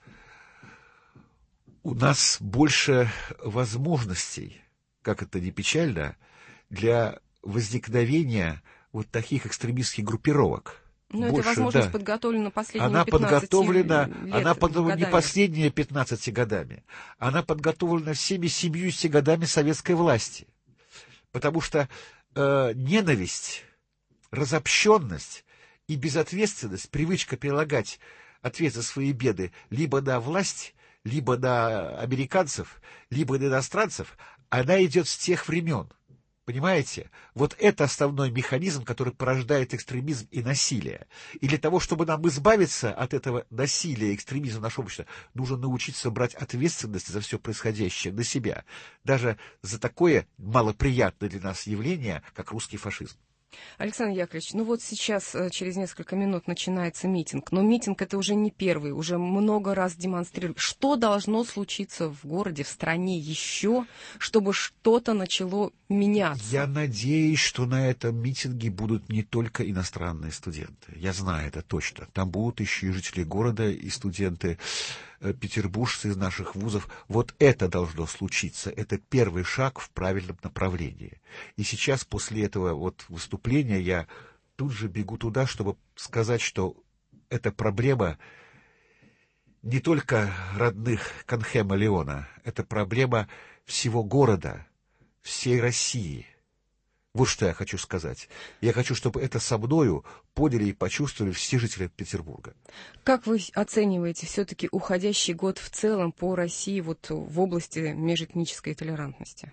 Speaker 3: у нас больше возможностей, как это ни печально, для возникновения вот таких экстремистских группировок.
Speaker 2: Но
Speaker 3: Больше,
Speaker 2: эта возможность
Speaker 3: да.
Speaker 2: подготовлена последними
Speaker 3: она
Speaker 2: пятнадцатью
Speaker 3: подготовлена,
Speaker 2: лет,
Speaker 3: она подготовлена не
Speaker 2: годами.
Speaker 3: последние пятнадцатью годами, она подготовлена всеми семьюстами годами советской власти. Потому что э, ненависть, разобщенность и безответственность, привычка перелагать ответ за свои беды либо на власть, либо на американцев, либо на иностранцев, она идет с тех времен. Понимаете? Вот это основной механизм, который порождает экстремизм и насилие. И для того, чтобы нам избавиться от этого насилия, экстремизма нашего общества, нужно научиться брать ответственность за все происходящее на себя. Даже за такое малоприятное для нас явление, как русский фашизм.
Speaker 2: Александр Яковлевич, ну вот сейчас, через несколько минут, начинается митинг. Но митинг это уже не первый, уже много раз демонстрировали. Что должно случиться в городе, в стране еще, чтобы что-то начало меняться?
Speaker 3: Я надеюсь, что на этом митинге будут не только иностранные студенты. Я знаю это точно. Там будут еще и жители города, и студенты, петербуржцы из наших вузов. Вот это должно случиться. Это первый шаг в правильном направлении. И сейчас, после этого вот выступления, я тут же бегу туда, чтобы сказать, что эта проблема не только родных Канхема Леона, это проблема всего города, всей России. Вот что я хочу сказать. Я хочу, чтобы это со мною поняли и почувствовали все жители Петербурга.
Speaker 2: Как вы оцениваете все-таки уходящий год в целом по России вот в области межэтнической толерантности?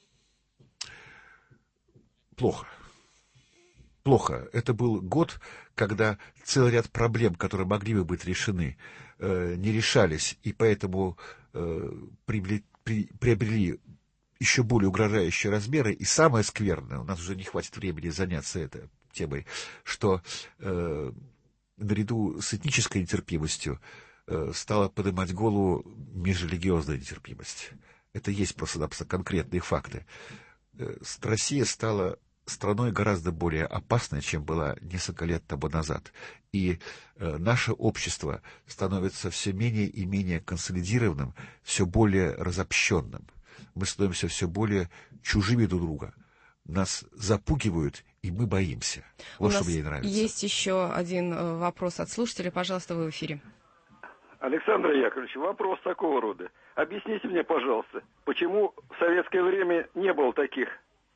Speaker 3: Плохо. Плохо. Это был год, когда целый ряд проблем, которые могли бы быть решены, э, не решались, и поэтому э, приобрели, при, приобрели еще более угрожающие размеры. И самое скверное, у нас уже не хватит времени заняться этой темой, что э, наряду с этнической нетерпимостью э, стала поднимать голову межрелигиозная нетерпимость. Это есть просто-напросто конкретные факты. Э, Россия стала страной гораздо более опасной, чем была несколько лет тому назад. И э, наше общество становится все менее и менее консолидированным, все более разобщенным. Мы становимся все более чужими друг друга. Нас запугивают, и мы боимся. Вот что мне и нравится.
Speaker 2: Есть еще один вопрос от слушателя. Пожалуйста, вы в эфире.
Speaker 13: Александр Яковлевич, вопрос такого рода. Объясните мне, пожалуйста, почему в советское время не было таких?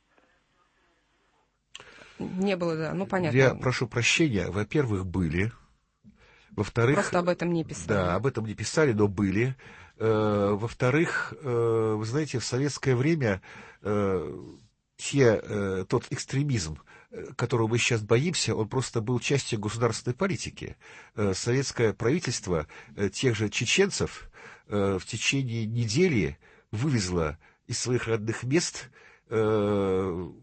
Speaker 2: Не было, да, ну понятно.
Speaker 3: Я прошу прощения. Во-первых, были. Во-вторых...
Speaker 2: Просто об этом не писали.
Speaker 3: Да, об этом не писали, но были. Во-вторых, вы знаете, в советское время те, тот экстремизм, которого мы сейчас боимся, он просто был частью государственной политики. Советское правительство тех же чеченцев в течение недели вывезло из своих родных мест в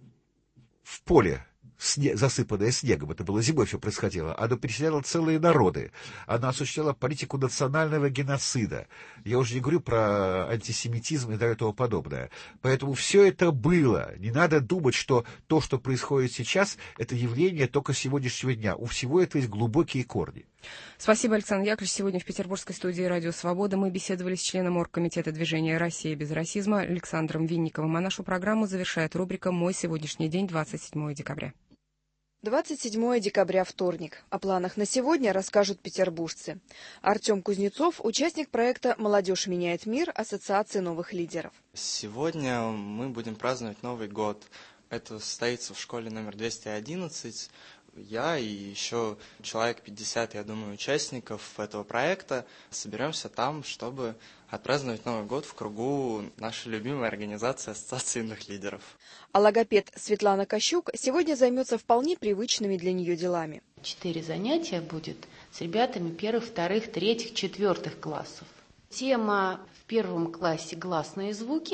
Speaker 3: поле, Сне, засыпанная снегом, это было зимой все происходило, оно переселяло целые народы, оно осуществляло политику национального геноцида. Я уже не говорю про антисемитизм и тому подобное. Поэтому все это было. Не надо думать, что то, что происходит сейчас, это явление только сегодняшнего дня. У всего этого есть глубокие корни.
Speaker 2: Спасибо, Александр Яковлевич. Сегодня в петербургской студии «Радио Свобода» мы беседовали с членом оргкомитета движения «Россия без расизма» Александром Винниковым. А нашу программу завершает рубрика «Мой сегодняшний день», двадцать седьмого декабря.
Speaker 14: двадцать седьмого декабря, вторник. О планах на сегодня расскажут петербуржцы. Артем Кузнецов, участник проекта «Молодежь меняет мир» Ассоциации новых лидеров.
Speaker 15: Сегодня мы будем праздновать Новый год. Это состоится в школе номер двести одиннадцать. Я и еще человек пятьдесят, я думаю, участников этого проекта соберемся там, чтобы отпраздновать Новый год в кругу нашей любимой организации Ассоциации юных лидеров.
Speaker 14: А логопед Светлана Кощук сегодня займется вполне привычными для нее делами.
Speaker 24: Четыре занятия будет с ребятами первых, вторых, третьих, четвертых классов. Тема в первом классе «Гласные звуки».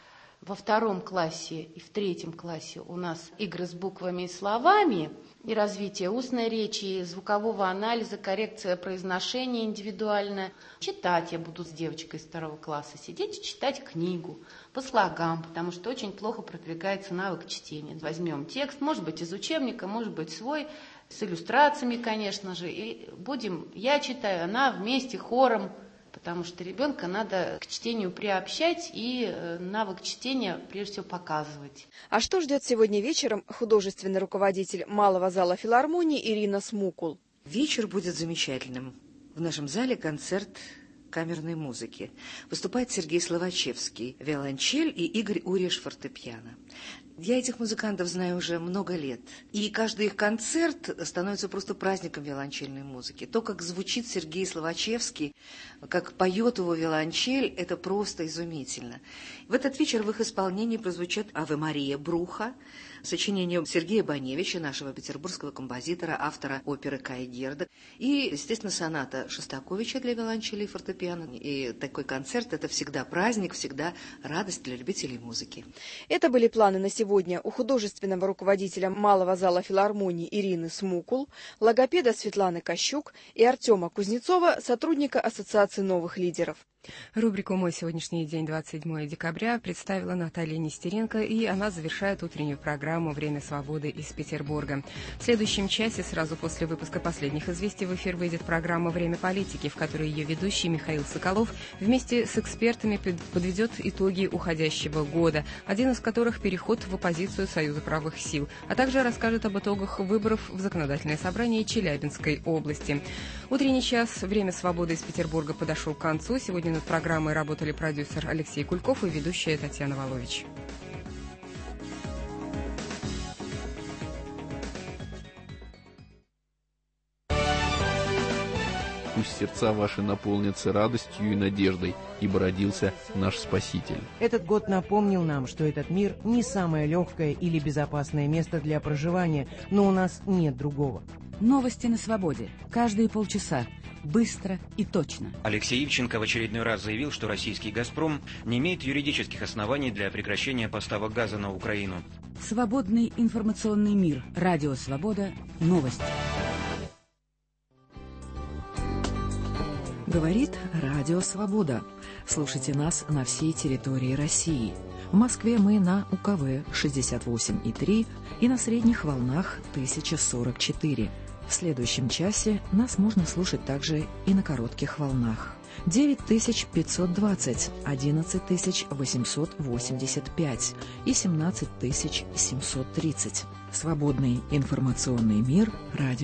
Speaker 24: Во втором классе и в третьем классе у нас игры с буквами и словами и развитие устной речи, звукового анализа, коррекция произношения индивидуальная. Читать я буду с девочкой из второго класса, сидеть и читать книгу по слогам, потому что очень плохо продвигается навык чтения. Возьмем текст, может быть, из учебника, может быть, свой, с иллюстрациями, конечно же, и будем, я читаю, она вместе хором, потому что ребенка надо к чтению приобщать и навык чтения прежде всего показывать.
Speaker 14: А что ждет сегодня вечером художественный руководитель Малого зала филармонии Ирина Смукул?
Speaker 25: Вечер будет замечательным. В нашем зале концерт камерной музыки. Выступает Сергей Словачевский, виолончель, и Игорь Уреш, фортепиано. Я этих музыкантов знаю уже много лет. И каждый их концерт становится просто праздником виолончельной музыки. То, как звучит Сергей Словачевский, как поет его виолончель, это просто изумительно. В этот вечер в их исполнении прозвучат «Аве Мария» Бруха, сочинение Сергея Баневича, нашего петербургского композитора, автора оперы «Кай Герда», и, естественно, соната Шостаковича для виолончели и фортепиано. И такой концерт – это всегда праздник, всегда радость для любителей музыки.
Speaker 14: Это были планы на сегодня у художественного руководителя Малого зала филармонии Ирины Смукул, логопеда Светланы Кощук и Артема Кузнецова, сотрудника Ассоциации новых лидеров.
Speaker 2: Рубрику «Мой сегодняшний день», двадцать седьмого декабря, представила Наталья Нестеренко, и она завершает утреннюю программу «Время свободы» из Петербурга. В следующем часе, сразу после выпуска последних известий, в эфир выйдет программа «Время политики», в которой ее ведущий Михаил Соколов вместе с экспертами подведет итоги уходящего года, один из которых – переход в оппозицию Союза правых сил, а также расскажет об итогах выборов в Законодательное собрание Челябинской области. Утренний час «Время свободы» из Петербурга подошел к концу. Сегодня над программой работали продюсер Алексей Кульков и ведущая Татьяна Волович.
Speaker 10: Пусть сердца ваши наполнятся радостью и надеждой, ибо родился наш Спаситель.
Speaker 16: Этот год напомнил нам, что этот мир не самое легкое или безопасное место для проживания, но у нас нет другого.
Speaker 9: Новости на свободе. Каждые полчаса. Быстро и точно.
Speaker 17: Алексей Ивченко в очередной раз заявил, что российский «Газпром» не имеет юридических оснований для прекращения поставок газа на Украину.
Speaker 9: Свободный информационный мир. Радио «Свобода». Новости. Говорит Радио «Свобода». Слушайте нас на всей территории России. В Москве мы на У Ка Вэ шестьдесят восемь и три и на средних волнах тысяча сорок четыре. В следующем часе нас можно слушать также и на коротких волнах. девять тысяч пятьсот двадцать, одиннадцать тысяч восемьсот восемьдесят пять и семнадцать тысяч семьсот тридцать. Свободный информационный мир. Радио